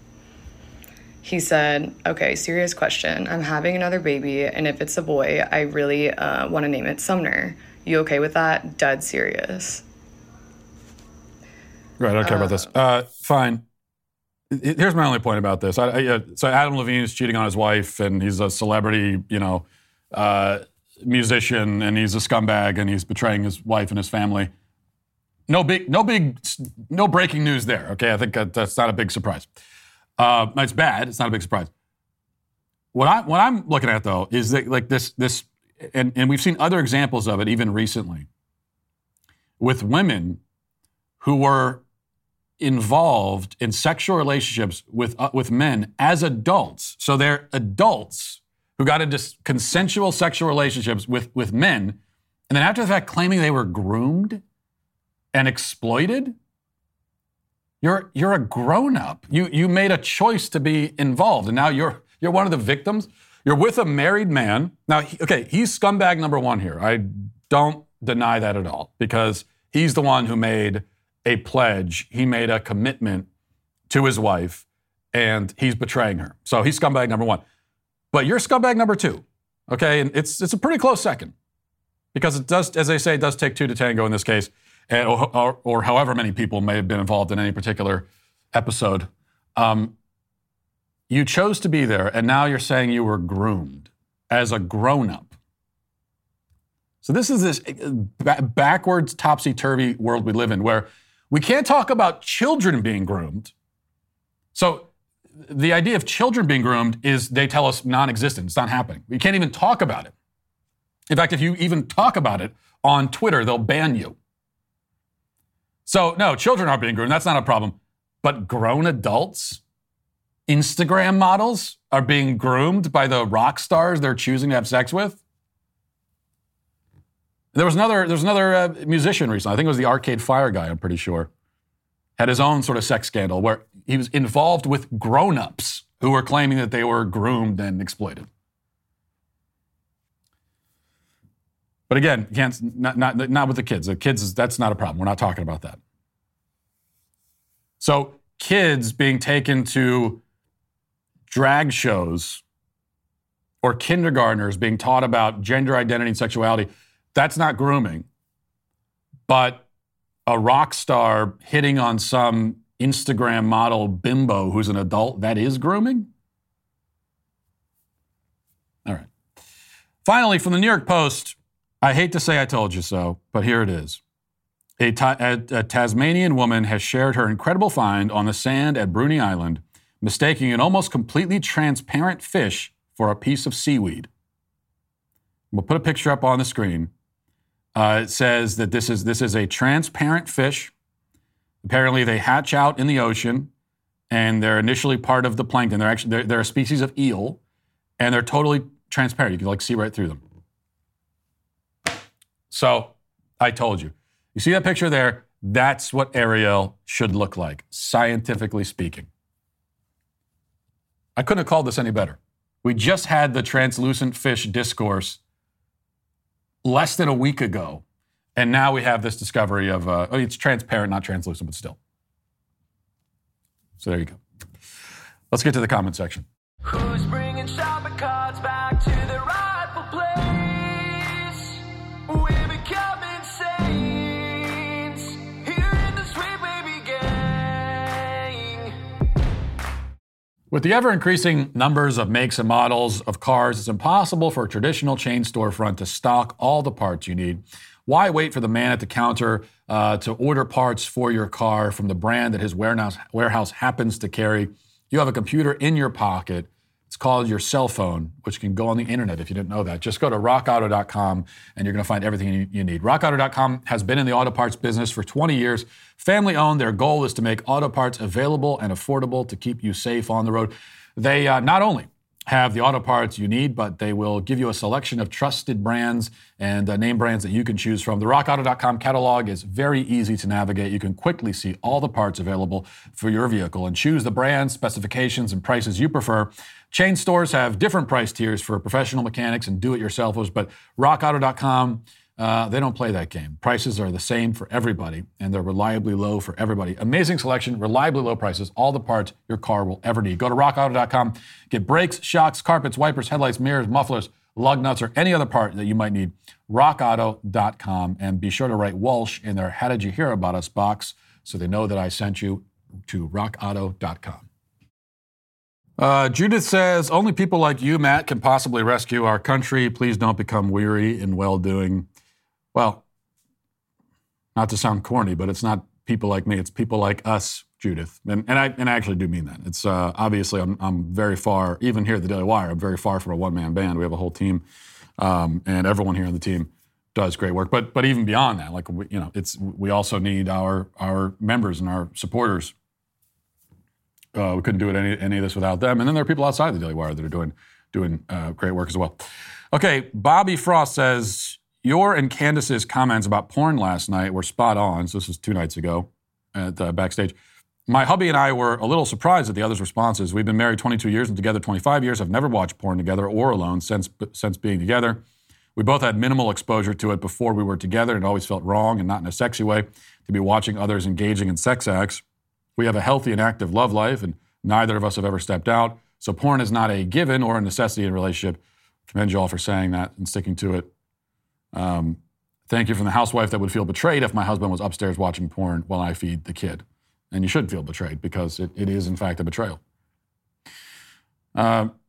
He said, okay, serious question. I'm having another baby, and if it's a boy, I really uh, want to name it Sumner. You okay with that? Dead serious. Right, I don't care uh, about this. Uh, fine. Here's my only point about this. I, I, uh, so Adam Levine is cheating on his wife, and he's a celebrity, you know, uh, musician, and he's a scumbag, and he's betraying his wife and his family. No big, no big, no breaking news there. Okay, I think that, that's not a big surprise. Uh, it's bad. It's not a big surprise. What I what I'm looking at though is that like this this, and and we've seen other examples of it even recently, with women who were involved in sexual relationships with uh, with men as adults. So they're adults who got into consensual sexual relationships with, with men, and then after the fact claiming they were groomed and exploited. You're you're a grown-up. You you made a choice to be involved, and now you're you're one of the victims. You're with a married man. Now, he, okay, he's scumbag number one here. I don't deny that at all, because he's the one who made a pledge. He made a commitment to his wife, and he's betraying her. So he's scumbag number one. But you're scumbag number two, okay? And it's it's a pretty close second, because it does, as they say, it does take two to tango in this case, and, or, or, or however many people may have been involved in any particular episode. Um, you chose to be there, and now you're saying you were groomed as a grown-up. So this is this backwards, topsy-turvy world we live in, where we can't talk about children being groomed. So the idea of children being groomed is, they tell us, non-existent. It's not happening. We can't even talk about it. In fact, if you even talk about it on Twitter, they'll ban you. So no, children aren't being groomed. That's not a problem. But grown adults, Instagram models, are being groomed by the rock stars they're choosing to have sex with. There was another, there was another uh, musician recently. I think it was the Arcade Fire guy, I'm pretty sure. Had his own sort of sex scandal where he was involved with grown-ups who were claiming that they were groomed and exploited. But again, can't, not, not, not with the kids. The kids, that's not a problem. We're not talking about that. So kids being taken to drag shows, or kindergartners being taught about gender identity and sexuality, that's not grooming. But a rock star hitting on some Instagram model bimbo who's an adult, that is grooming? All right. Finally, from the New York Post, I hate to say I told you so, but here it is. A, ta- a, a Tasmanian woman has shared her incredible find on the sand at Bruny Island, mistaking an almost completely transparent fish for a piece of seaweed. We'll put a picture up on the screen. Uh, it says that this is this is a transparent fish. Apparently, they hatch out in the ocean, and they're initially part of the plankton. They're actually they're, they're a species of eel, and they're totally transparent. You can like see right through them. So, I told you. You see that picture there? That's what Ariel should look like, scientifically speaking. I couldn't have called this any better. We just had the translucent fish discourse less than a week ago, and now we have this discovery of, uh, oh, it's transparent, not translucent, but still. So there you go. Let's get to the comment section. Who's bringing shopping carts back to the rightful place? We're becoming saints here in the Sweet Baby Gang. With the ever-increasing numbers of makes and models of cars, it's impossible for a traditional chain storefront to stock all the parts you need. Why wait for the man at the counter uh, to order parts for your car from the brand that his warehouse, warehouse happens to carry? You have a computer in your pocket. It's called your cell phone, which can go on the internet if you didn't know that. Just go to rock auto dot com and you're going to find everything you, you need. rock auto dot com has been in the auto parts business for twenty years. Family owned. Their goal is to make auto parts available and affordable to keep you safe on the road. They uh, not only have the auto parts you need, but they will give you a selection of trusted brands and uh, name brands that you can choose from. The rock auto dot com catalog is very easy to navigate. You can quickly see all the parts available for your vehicle and choose the brands, specifications, and prices you prefer. Chain stores have different price tiers for professional mechanics and do-it-yourselfers, but rock auto dot com, uh, they don't play that game. Prices are the same for everybody, and they're reliably low for everybody. Amazing selection, reliably low prices, all the parts your car will ever need. Go to rock auto dot com, get brakes, shocks, carpets, wipers, headlights, mirrors, mufflers, lug nuts, or any other part that you might need. rock auto dot com, and be sure to write Walsh in their How Did You Hear About Us box so they know that I sent you to rock auto dot com. Uh, Judith says, only people like you, Matt, can possibly rescue our country. Please don't become weary in well-doing. Well, not to sound corny, but it's not people like me. It's people like us, Judith. And, and, I, and I actually do mean that. It's uh, obviously I'm, I'm very far, even here at the Daily Wire, I'm very far from a one-man band. We have a whole team, um, and everyone here on the team does great work. But but even beyond that, like we, you know, it's we also need our our members and our supporters. Uh, we couldn't do it any any of this without them. And then there are people outside the Daily Wire that are doing doing uh, great work as well. Okay, Bobby Frost says, your and Candace's comments about porn last night were spot on. So this was two nights ago at uh, backstage. My hubby and I were a little surprised at the others' responses. We've been married twenty-two years and together twenty-five years. I've never watched porn together or alone since since being together. We both had minimal exposure to it before we were together, and it always felt wrong and not in a sexy way to be watching others engaging in sex acts. We have a healthy and active love life, and neither of us have ever stepped out. So porn is not a given or a necessity in a relationship. Commend you all for saying that and sticking to it. Um, thank you from the housewife that would feel betrayed if my husband was upstairs watching porn while I feed the kid. And you should feel betrayed because it, it is, in fact, a betrayal. Uh,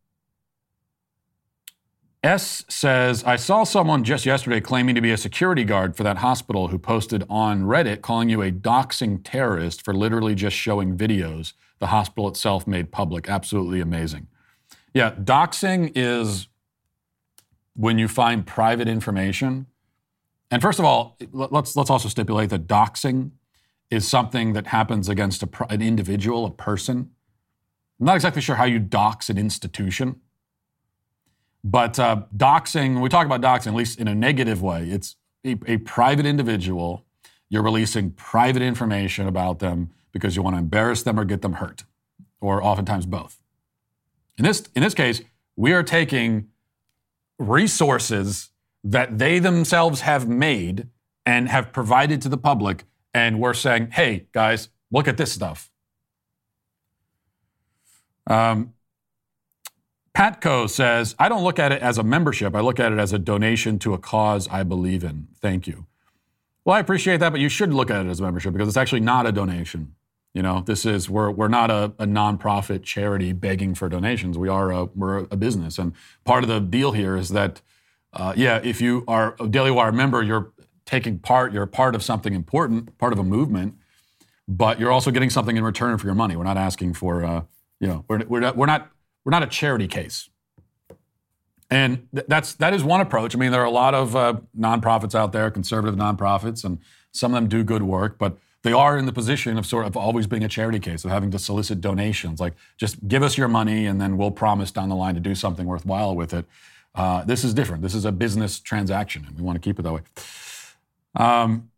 S says, I saw someone just yesterday claiming to be a security guard for that hospital who posted on Reddit calling you a doxing terrorist for literally just showing videos the hospital itself made public. Absolutely amazing. Yeah, doxing is when you find private information. And first of all, let's let's also stipulate that doxing is something that happens against a, an individual, a person. I'm not exactly sure how you dox an institution. But uh, doxing, when we talk about doxing, at least in a negative way, it's a, a private individual. You're releasing private information about them because you want to embarrass them or get them hurt, or oftentimes both. In this, in this case, we are taking resources that they themselves have made and have provided to the public, and we're saying, hey, guys, look at this stuff. Um, Patco says, I don't look at it as a membership. I look at it as a donation to a cause I believe in. Thank you. Well, I appreciate that, but you should look at it as a membership because it's actually not a donation. You know, this is, we're we're not a, a nonprofit charity begging for donations. We are a, we're a business. And part of the deal here is that, uh, yeah, if you are a Daily Wire member, you're taking part, you're part of something important, part of a movement, but you're also getting something in return for your money. We're not asking for, uh, you know, we're, we're not, we're not, We're not a charity case. And th- that's, that is one approach. I mean, there are a lot of uh, nonprofits out there, conservative nonprofits, and some of them do good work, but they are in the position of sort of always being a charity case, of having to solicit donations. Like, just give us your money and then we'll promise down the line to do something worthwhile with it. Uh, this is different. This is a business transaction, and we want to keep it that way. Um,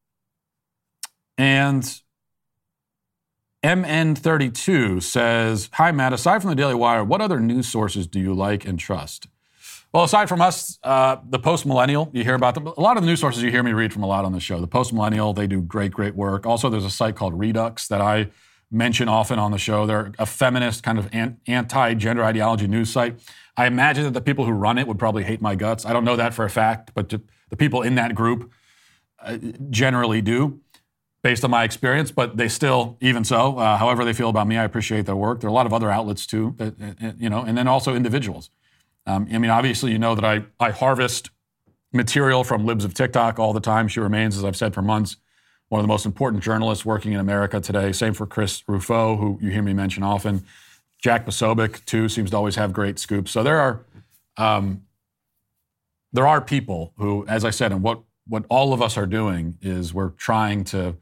and M N thirty-two says, hi, Matt, aside from the Daily Wire, what other news sources do you like and trust? Well, aside from us, uh, the Post-Millennial, you hear about them. A lot of the news sources you hear me read from a lot on the show. The Post-Millennial, they do great, great work. Also, there's a site called Redux that I mention often on the show. They're a feminist kind of anti-gender ideology news site. I imagine that the people who run it would probably hate my guts. I don't know that for a fact, but the people in that group uh, generally do, based on my experience, but they still, even so, uh, however they feel about me, I appreciate their work. There are a lot of other outlets too, that, uh, you know, and then also individuals. Um, I mean, obviously, you know that I, I harvest material from Libs of TikTok all the time. She remains, as I've said for months, one of the most important journalists working in America today. Same for Chris Rufo, who you hear me mention often. Jack Posobiec, too, seems to always have great scoops. So there are um, there are people who, as I said, and what, what all of us are doing is we're trying to,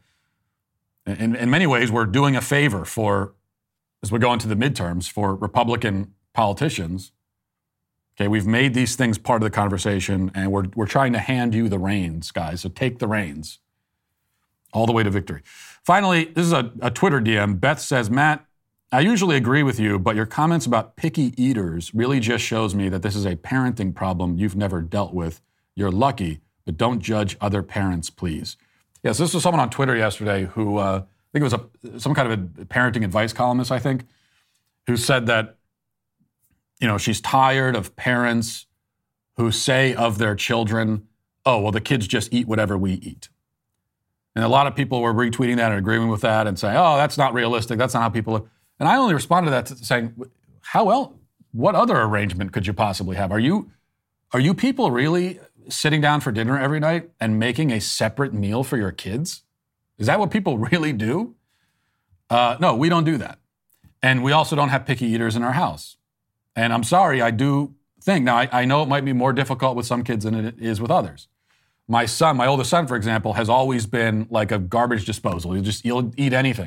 in, in many ways, we're doing a favor for, as we go into the midterms, for Republican politicians. Okay, we've made these things part of the conversation, and we're we're trying to hand you the reins, guys. So take the reins all the way to victory. Finally, this is a, a Twitter D M. Beth says, Matt, I usually agree with you, but your comments about picky eaters really just shows me that this is a parenting problem you've never dealt with. You're lucky, but don't judge other parents, please. Yes, this was someone on Twitter yesterday who, uh, I think it was a, some kind of a parenting advice columnist, I think, who said that, you know, she's tired of parents who say of their children, oh, well, the kids just eat whatever we eat. And a lot of people were retweeting that and agreeing with that and saying, oh, that's not realistic. That's not how people live. And I only responded to that to saying, how else, what other arrangement could you possibly have? Are you, are you people really sitting down for dinner every night and making a separate meal for your kids? Is that what people really do? Uh, no, we don't do that. And we also don't have picky eaters in our house. And I'm sorry, I do think, now I, I know it might be more difficult with some kids than it is with others. My son, my oldest son, for example, has always been like a garbage disposal. He'll just he'll eat anything.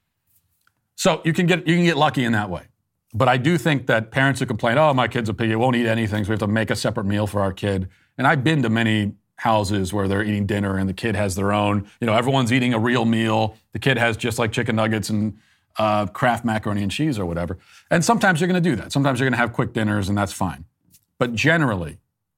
So you can get you can get lucky in that way. But I do think that parents who complain, oh, my kid's a piggy, won't eat anything, so we have to make a separate meal for our kid. And I've been to many houses where they're eating dinner and the kid has their own, you know, everyone's eating a real meal. The kid has just like chicken nuggets and uh, Kraft macaroni and cheese or whatever. And sometimes you're going to do that. Sometimes you're going to have quick dinners and that's fine. But generally,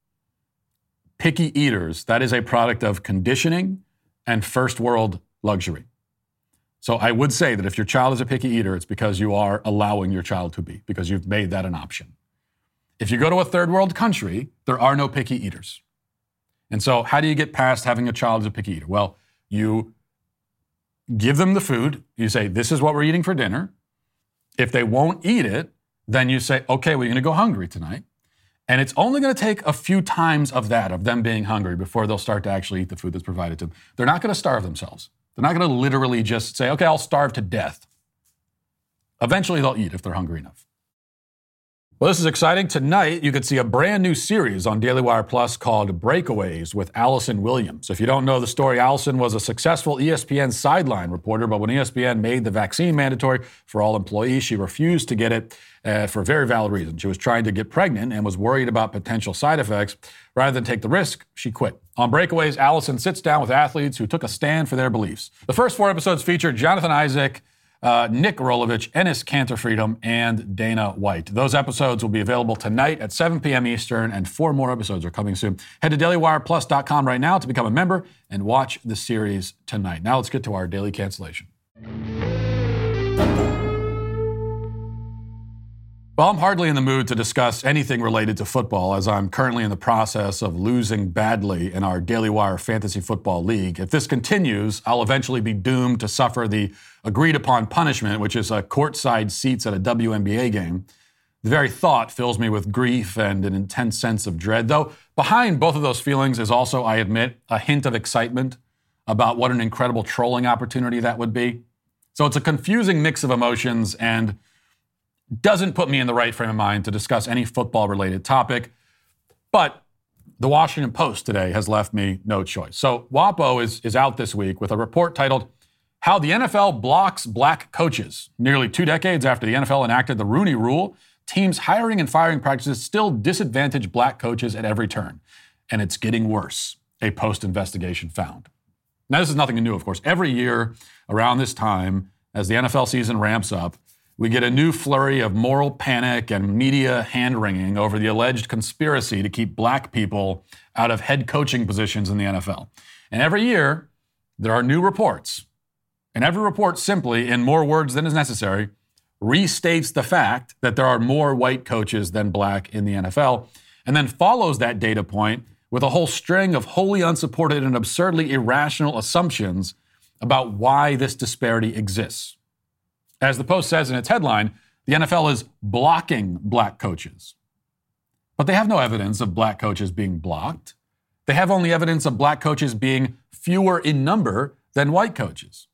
picky eaters, that is a product of conditioning and first world luxury. So I would say that if your child is a picky eater, it's because you are allowing your child to be, because you've made that an option. If you go to a third world country, there are no picky eaters. And so how do you get past having a child as a picky eater? Well, you give them the food. You say, this is what we're eating for dinner. If they won't eat it, then you say, okay, well, you're going to go hungry tonight. And it's only going to take a few times of that, of them being hungry, before they'll start to actually eat the food that's provided to them. They're not going to starve themselves. They're not going to literally just say, okay, I'll starve to death. Eventually they'll eat if they're hungry enough. Well, this is exciting. Tonight, you could see a brand new series on Daily Wire Plus called Breakaways with Allison Williams. If you don't know the story, Allison was a successful E S P N sideline reporter, but when E S P N made the vaccine mandatory for all employees, she refused to get it uh, for a very valid reason. She was trying to get pregnant and was worried about potential side effects. Rather than take the risk, she quit. On Breakaways, Allison sits down with athletes who took a stand for their beliefs. The first four episodes feature Jonathan Isaac, Uh, Nick Rolovich, Enes Kanter Freedom, and Dana White. Those episodes will be available tonight at seven p.m. Eastern, and four more episodes are coming soon. Head to daily wire plus dot com right now to become a member and watch the series tonight. Now let's get to our daily cancellation. Well, I'm hardly in the mood to discuss anything related to football, as I'm currently in the process of losing badly in our Daily Wire Fantasy Football League. If this continues, I'll eventually be doomed to suffer the agreed-upon punishment, which is a courtside seats at a W N B A game. The very thought fills me with grief and an intense sense of dread, though behind both of those feelings is also, I admit, a hint of excitement about what an incredible trolling opportunity that would be. So it's a confusing mix of emotions and doesn't put me in the right frame of mind to discuss any football-related topic. But the Washington Post today has left me no choice. So WAPO is, is out this week with a report titled, How the N F L Blocks Black Coaches. Nearly two decades after the N F L enacted the Rooney Rule, teams' hiring and firing practices still disadvantage black coaches at every turn. And it's getting worse, a Post investigation found. Now, this is nothing new, of course. Every year around this time, as the N F L season ramps up, we get a new flurry of moral panic and media hand-wringing over the alleged conspiracy to keep black people out of head coaching positions in the N F L. And every year, there are new reports. And every report simply, in more words than is necessary, restates the fact that there are more white coaches than black in the N F L, and then follows that data point with a whole string of wholly unsupported and absurdly irrational assumptions about why this disparity exists. As the Post says in its headline, the N F L is blocking black coaches. But they have no evidence of black coaches being blocked. They have only evidence of black coaches being fewer in number than white coaches.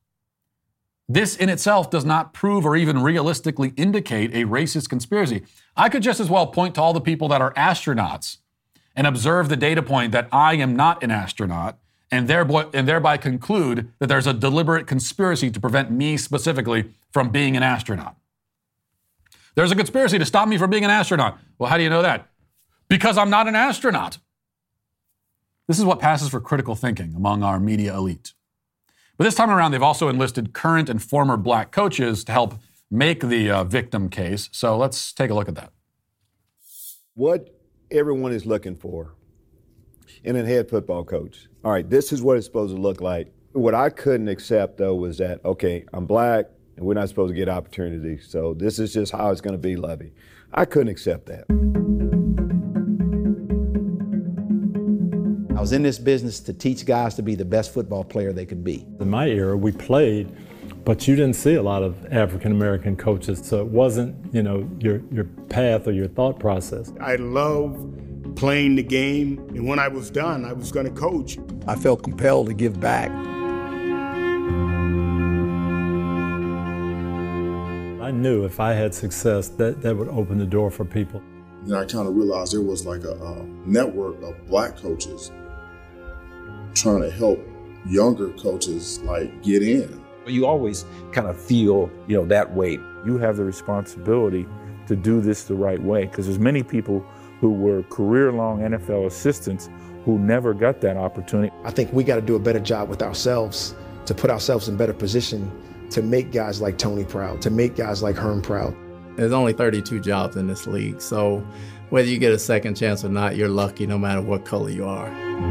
This in itself does not prove or even realistically indicate a racist conspiracy. I could just as well point to all the people that are astronauts and observe the data point that I am not an astronaut, and thereby, and thereby conclude that there's a deliberate conspiracy to prevent me specifically from being an astronaut. There's a conspiracy to stop me from being an astronaut. Well, how do you know that? Because I'm not an astronaut. This is what passes for critical thinking among our media elite. But this time around, they've also enlisted current and former black coaches to help make the uh, victim case. So let's take a look at that. What everyone is looking for in a head football coach. All right, this is what it's supposed to look like. What I couldn't accept, though, was that, okay, I'm black, and we're not supposed to get opportunities, so this is just how it's going to be, Lovey. I couldn't accept that. I was in this business to teach guys to be the best football player they could be. In my era, we played, but you didn't see a lot of African-American coaches, so it wasn't, you know, your, your path or your thought process. I love playing the game, and when I was done, I was going to coach. I felt compelled to give back. I knew if I had success, that, that would open the door for people. Then I kind of realized there was like a, a network of black coaches trying to help younger coaches like get in. You always kind of feel, you know, that weight. You have the responsibility to do this the right way, because there's many people who were career-long N F L assistants who never got that opportunity. I think we got to do a better job with ourselves to put ourselves in better position to make guys like Tony proud, to make guys like Herm proud. There's only thirty-two jobs in this league, so whether you get a second chance or not, you're lucky no matter what color you are.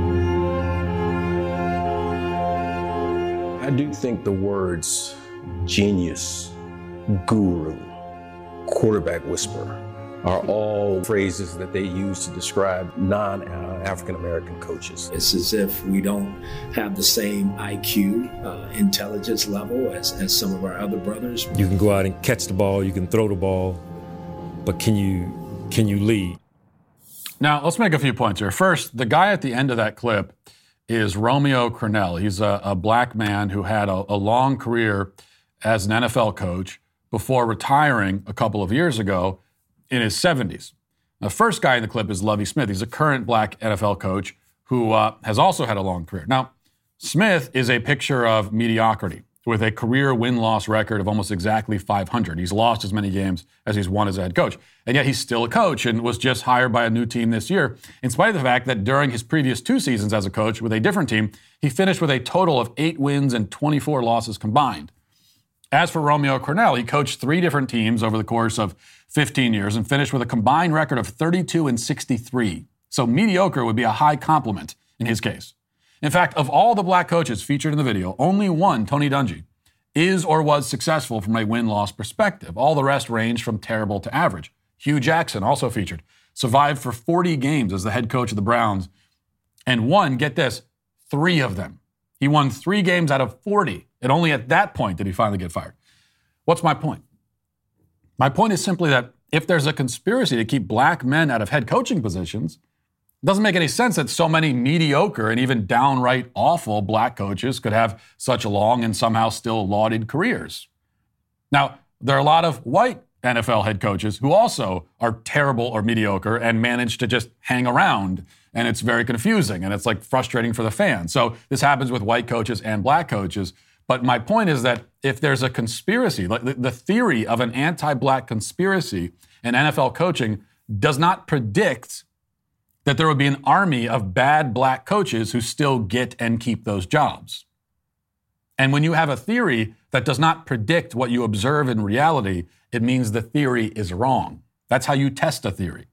I do think the words genius, guru, quarterback whisperer are all phrases that they use to describe non-African American coaches. It's as if we don't have the same I Q, uh, intelligence level as, as some of our other brothers. You can go out and catch the ball, you can throw the ball, but can you can you lead? Now, let's make a few points here. First, the guy at the end of that clip is Romeo Crennel. He's a, a black man who had a, a long career as an N F L coach before retiring a couple of years ago in his seventies. The first guy in the clip is Lovie Smith. He's a current black N F L coach who uh, has also had a long career. Now, Smith is a picture of mediocrity with a career win-loss record of almost exactly five hundred. He's lost as many games as he's won as a head coach. And yet he's still a coach and was just hired by a new team this year, in spite of the fact that during his previous two seasons as a coach with a different team, he finished with a total of eight wins and twenty-four losses combined. As for Romeo Crennel, he coached three different teams over the course of fifteen years and finished with a combined record of thirty-two and sixty-three. So mediocre would be a high compliment in his case. In fact, of all the black coaches featured in the video, only one, Tony Dungy, is or was successful from a win-loss perspective. All the rest ranged from terrible to average. Hugh Jackson, also featured, survived for forty games as the head coach of the Browns and won, get this, three of them. He won three games out of forty, and only at that point did he finally get fired. What's my point? My point is simply that if there's a conspiracy to keep black men out of head coaching positions, it doesn't make any sense that so many mediocre and even downright awful black coaches could have such long and somehow still lauded careers. Now, there are a lot of white N F L head coaches who also are terrible or mediocre and manage to just hang around, and it's very confusing, and it's like frustrating for the fans. So this happens with white coaches and black coaches. But my point is that if there's a conspiracy, like the theory of an anti-black conspiracy in N F L coaching does not predict that there would be an army of bad black coaches who still get and keep those jobs. And when you have a theory that does not predict what you observe in reality, it means the theory is wrong. That's how you test a theory.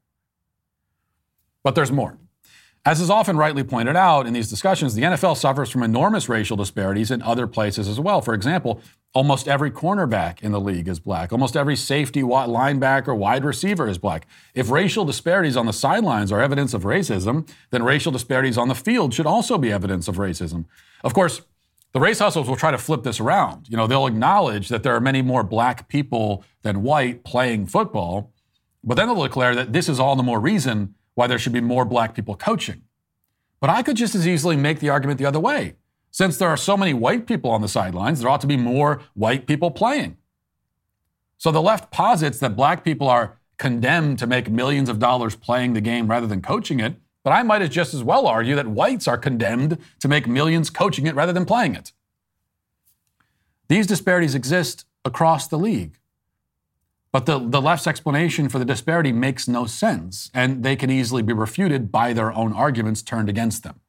But there's more. As is often rightly pointed out in these discussions, the N F L suffers from enormous racial disparities in other places as well. For example, almost every cornerback in the league is black. Almost every safety, linebacker, wide receiver is black. If racial disparities on the sidelines are evidence of racism, then racial disparities on the field should also be evidence of racism. Of course, the race hustles will try to flip this around. You know, they'll acknowledge that there are many more black people than white playing football, but then they'll declare that this is all the more reason why there should be more black people coaching. But I could just as easily make the argument the other way. Since there are so many white people on the sidelines, there ought to be more white people playing. So the left posits that black people are condemned to make millions of dollars playing the game rather than coaching it, but I might just as well argue that whites are condemned to make millions coaching it rather than playing it. These disparities exist across the league. But the, the left's explanation for the disparity makes no sense, and they can easily be refuted by their own arguments turned against them.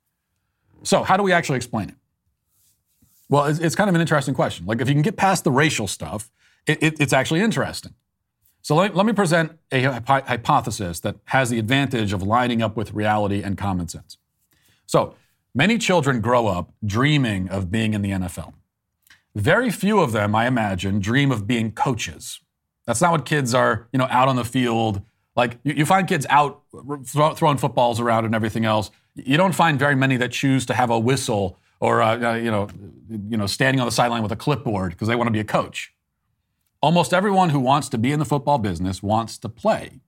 So how do we actually explain it? Well, it's, it's kind of an interesting question. Like, if you can get past the racial stuff, it, it, it's actually interesting. So let, let me present a hypo- hypothesis that has the advantage of lining up with reality and common sense. So many children grow up dreaming of being in the N F L. Very few of them, I imagine, dream of being coaches. That's not what kids are, you know, out on the field. Like, you, you find kids out throw, throwing footballs around and everything else. You don't find very many that choose to have a whistle or, uh, you know, you know, standing on the sideline with a clipboard because they want to be a coach. Almost everyone who wants to be in the football business wants to play.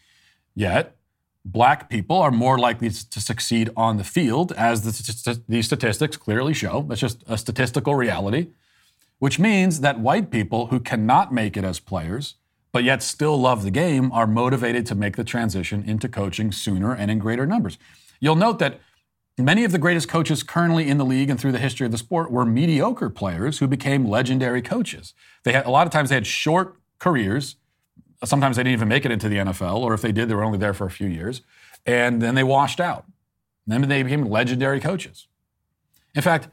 Yet, black people are more likely to succeed on the field, as the, the statistics clearly show. That's just a statistical reality, which means that white people who cannot make it as players, but yet still love the game, are motivated to make the transition into coaching sooner and in greater numbers. You'll note that many of the greatest coaches currently in the league and through the history of the sport were mediocre players who became legendary coaches. They had, a lot of times they had short careers. Sometimes they didn't even make it into the N F L, or if they did, they were only there for a few years. And then they washed out. And then they became legendary coaches. In fact,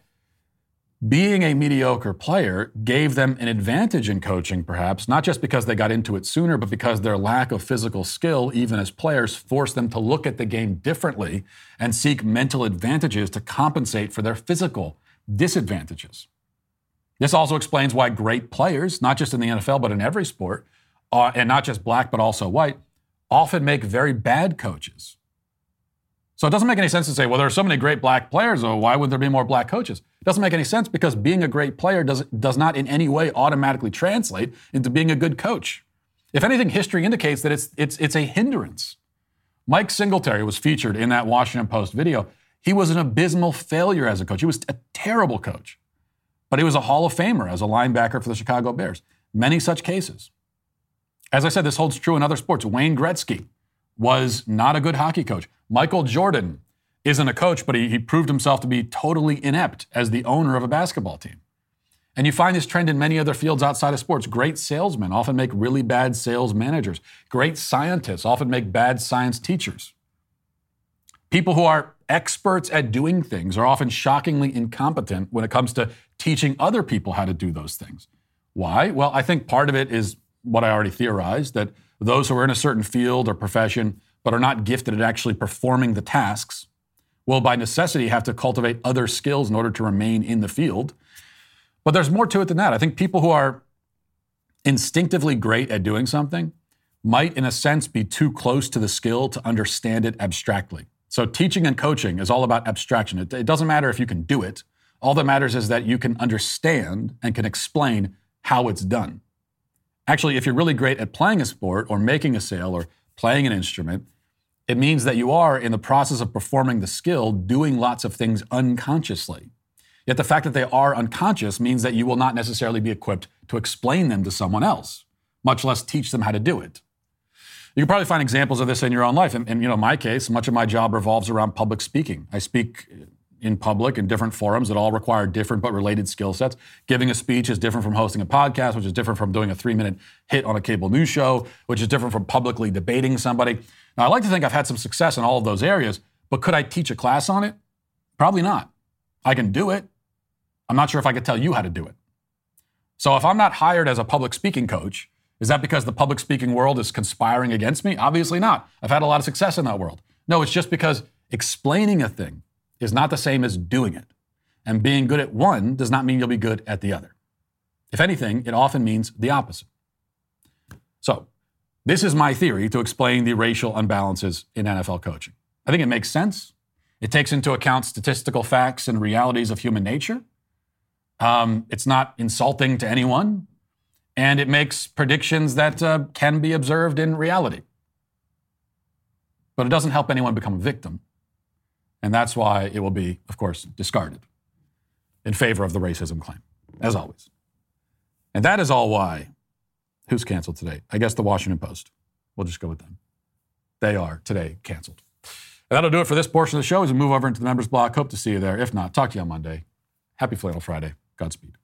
being a mediocre player gave them an advantage in coaching, perhaps, not just because they got into it sooner, but because their lack of physical skill, even as players, forced them to look at the game differently and seek mental advantages to compensate for their physical disadvantages. This also explains why great players, not just in the N F L, but in every sport, uh, and not just black, but also white, often make very bad coaches. So it doesn't make any sense to say, well, there are so many great black players, so why would there be more black coaches? It doesn't make any sense because being a great player does, does not in any way automatically translate into being a good coach. If anything, history indicates that it's, it's, it's a hindrance. Mike Singletary was featured in that Washington Post video. He was an abysmal failure as a coach. He was a terrible coach. But he was a Hall of Famer as a linebacker for the Chicago Bears. Many such cases. As I said, this holds true in other sports. Wayne Gretzky was not a good hockey coach. Michael Jordan isn't a coach, but he, he proved himself to be totally inept as the owner of a basketball team. And you find this trend in many other fields outside of sports. Great salesmen often make really bad sales managers. Great scientists often make bad science teachers. People who are experts at doing things are often shockingly incompetent when it comes to teaching other people how to do those things. Why? Well, I think part of it is what I already theorized, that those who are in a certain field or profession but are not gifted at actually performing the tasks will by necessity have to cultivate other skills in order to remain in the field. But there's more to it than that. I think people who are instinctively great at doing something might, in a sense, be too close to the skill to understand it abstractly. So teaching and coaching is all about abstraction. It, it doesn't matter if you can do it. All that matters is that you can understand and can explain how it's done. Actually, if you're really great at playing a sport or making a sale or playing an instrument, it means that you are, in the process of performing the skill, doing lots of things unconsciously. Yet the fact that they are unconscious means that you will not necessarily be equipped to explain them to someone else, much less teach them how to do it. You can probably find examples of this in your own life. And, and you know, in my case, much of my job revolves around public speaking. I speak in public in different forums that all require different but related skill sets. Giving a speech is different from hosting a podcast, which is different from doing a three-minute hit on a cable news show, which is different from publicly debating somebody. Now, I like to think I've had some success in all of those areas, but could I teach a class on it? Probably not. I can do it. I'm not sure if I could tell you how to do it. So if I'm not hired as a public speaking coach, is that because the public speaking world is conspiring against me? Obviously not. I've had a lot of success in that world. No, it's just because explaining a thing is not the same as doing it. And being good at one does not mean you'll be good at the other. If anything, it often means the opposite. So, this is my theory to explain the racial unbalances in N F L coaching. I think it makes sense. It takes into account statistical facts and realities of human nature. Um, it's not insulting to anyone. And it makes predictions that uh, can be observed in reality. But it doesn't help anyone become a victim. And that's why it will be, of course, discarded in favor of the racism claim, as always. And that is all why. Who's canceled today? I guess the Washington Post. We'll just go with them. They are today canceled. And that'll do it for this portion of the show as we move over into the members block. Hope to see you there. If not, talk to you on Monday. Happy Flannel Friday. Godspeed.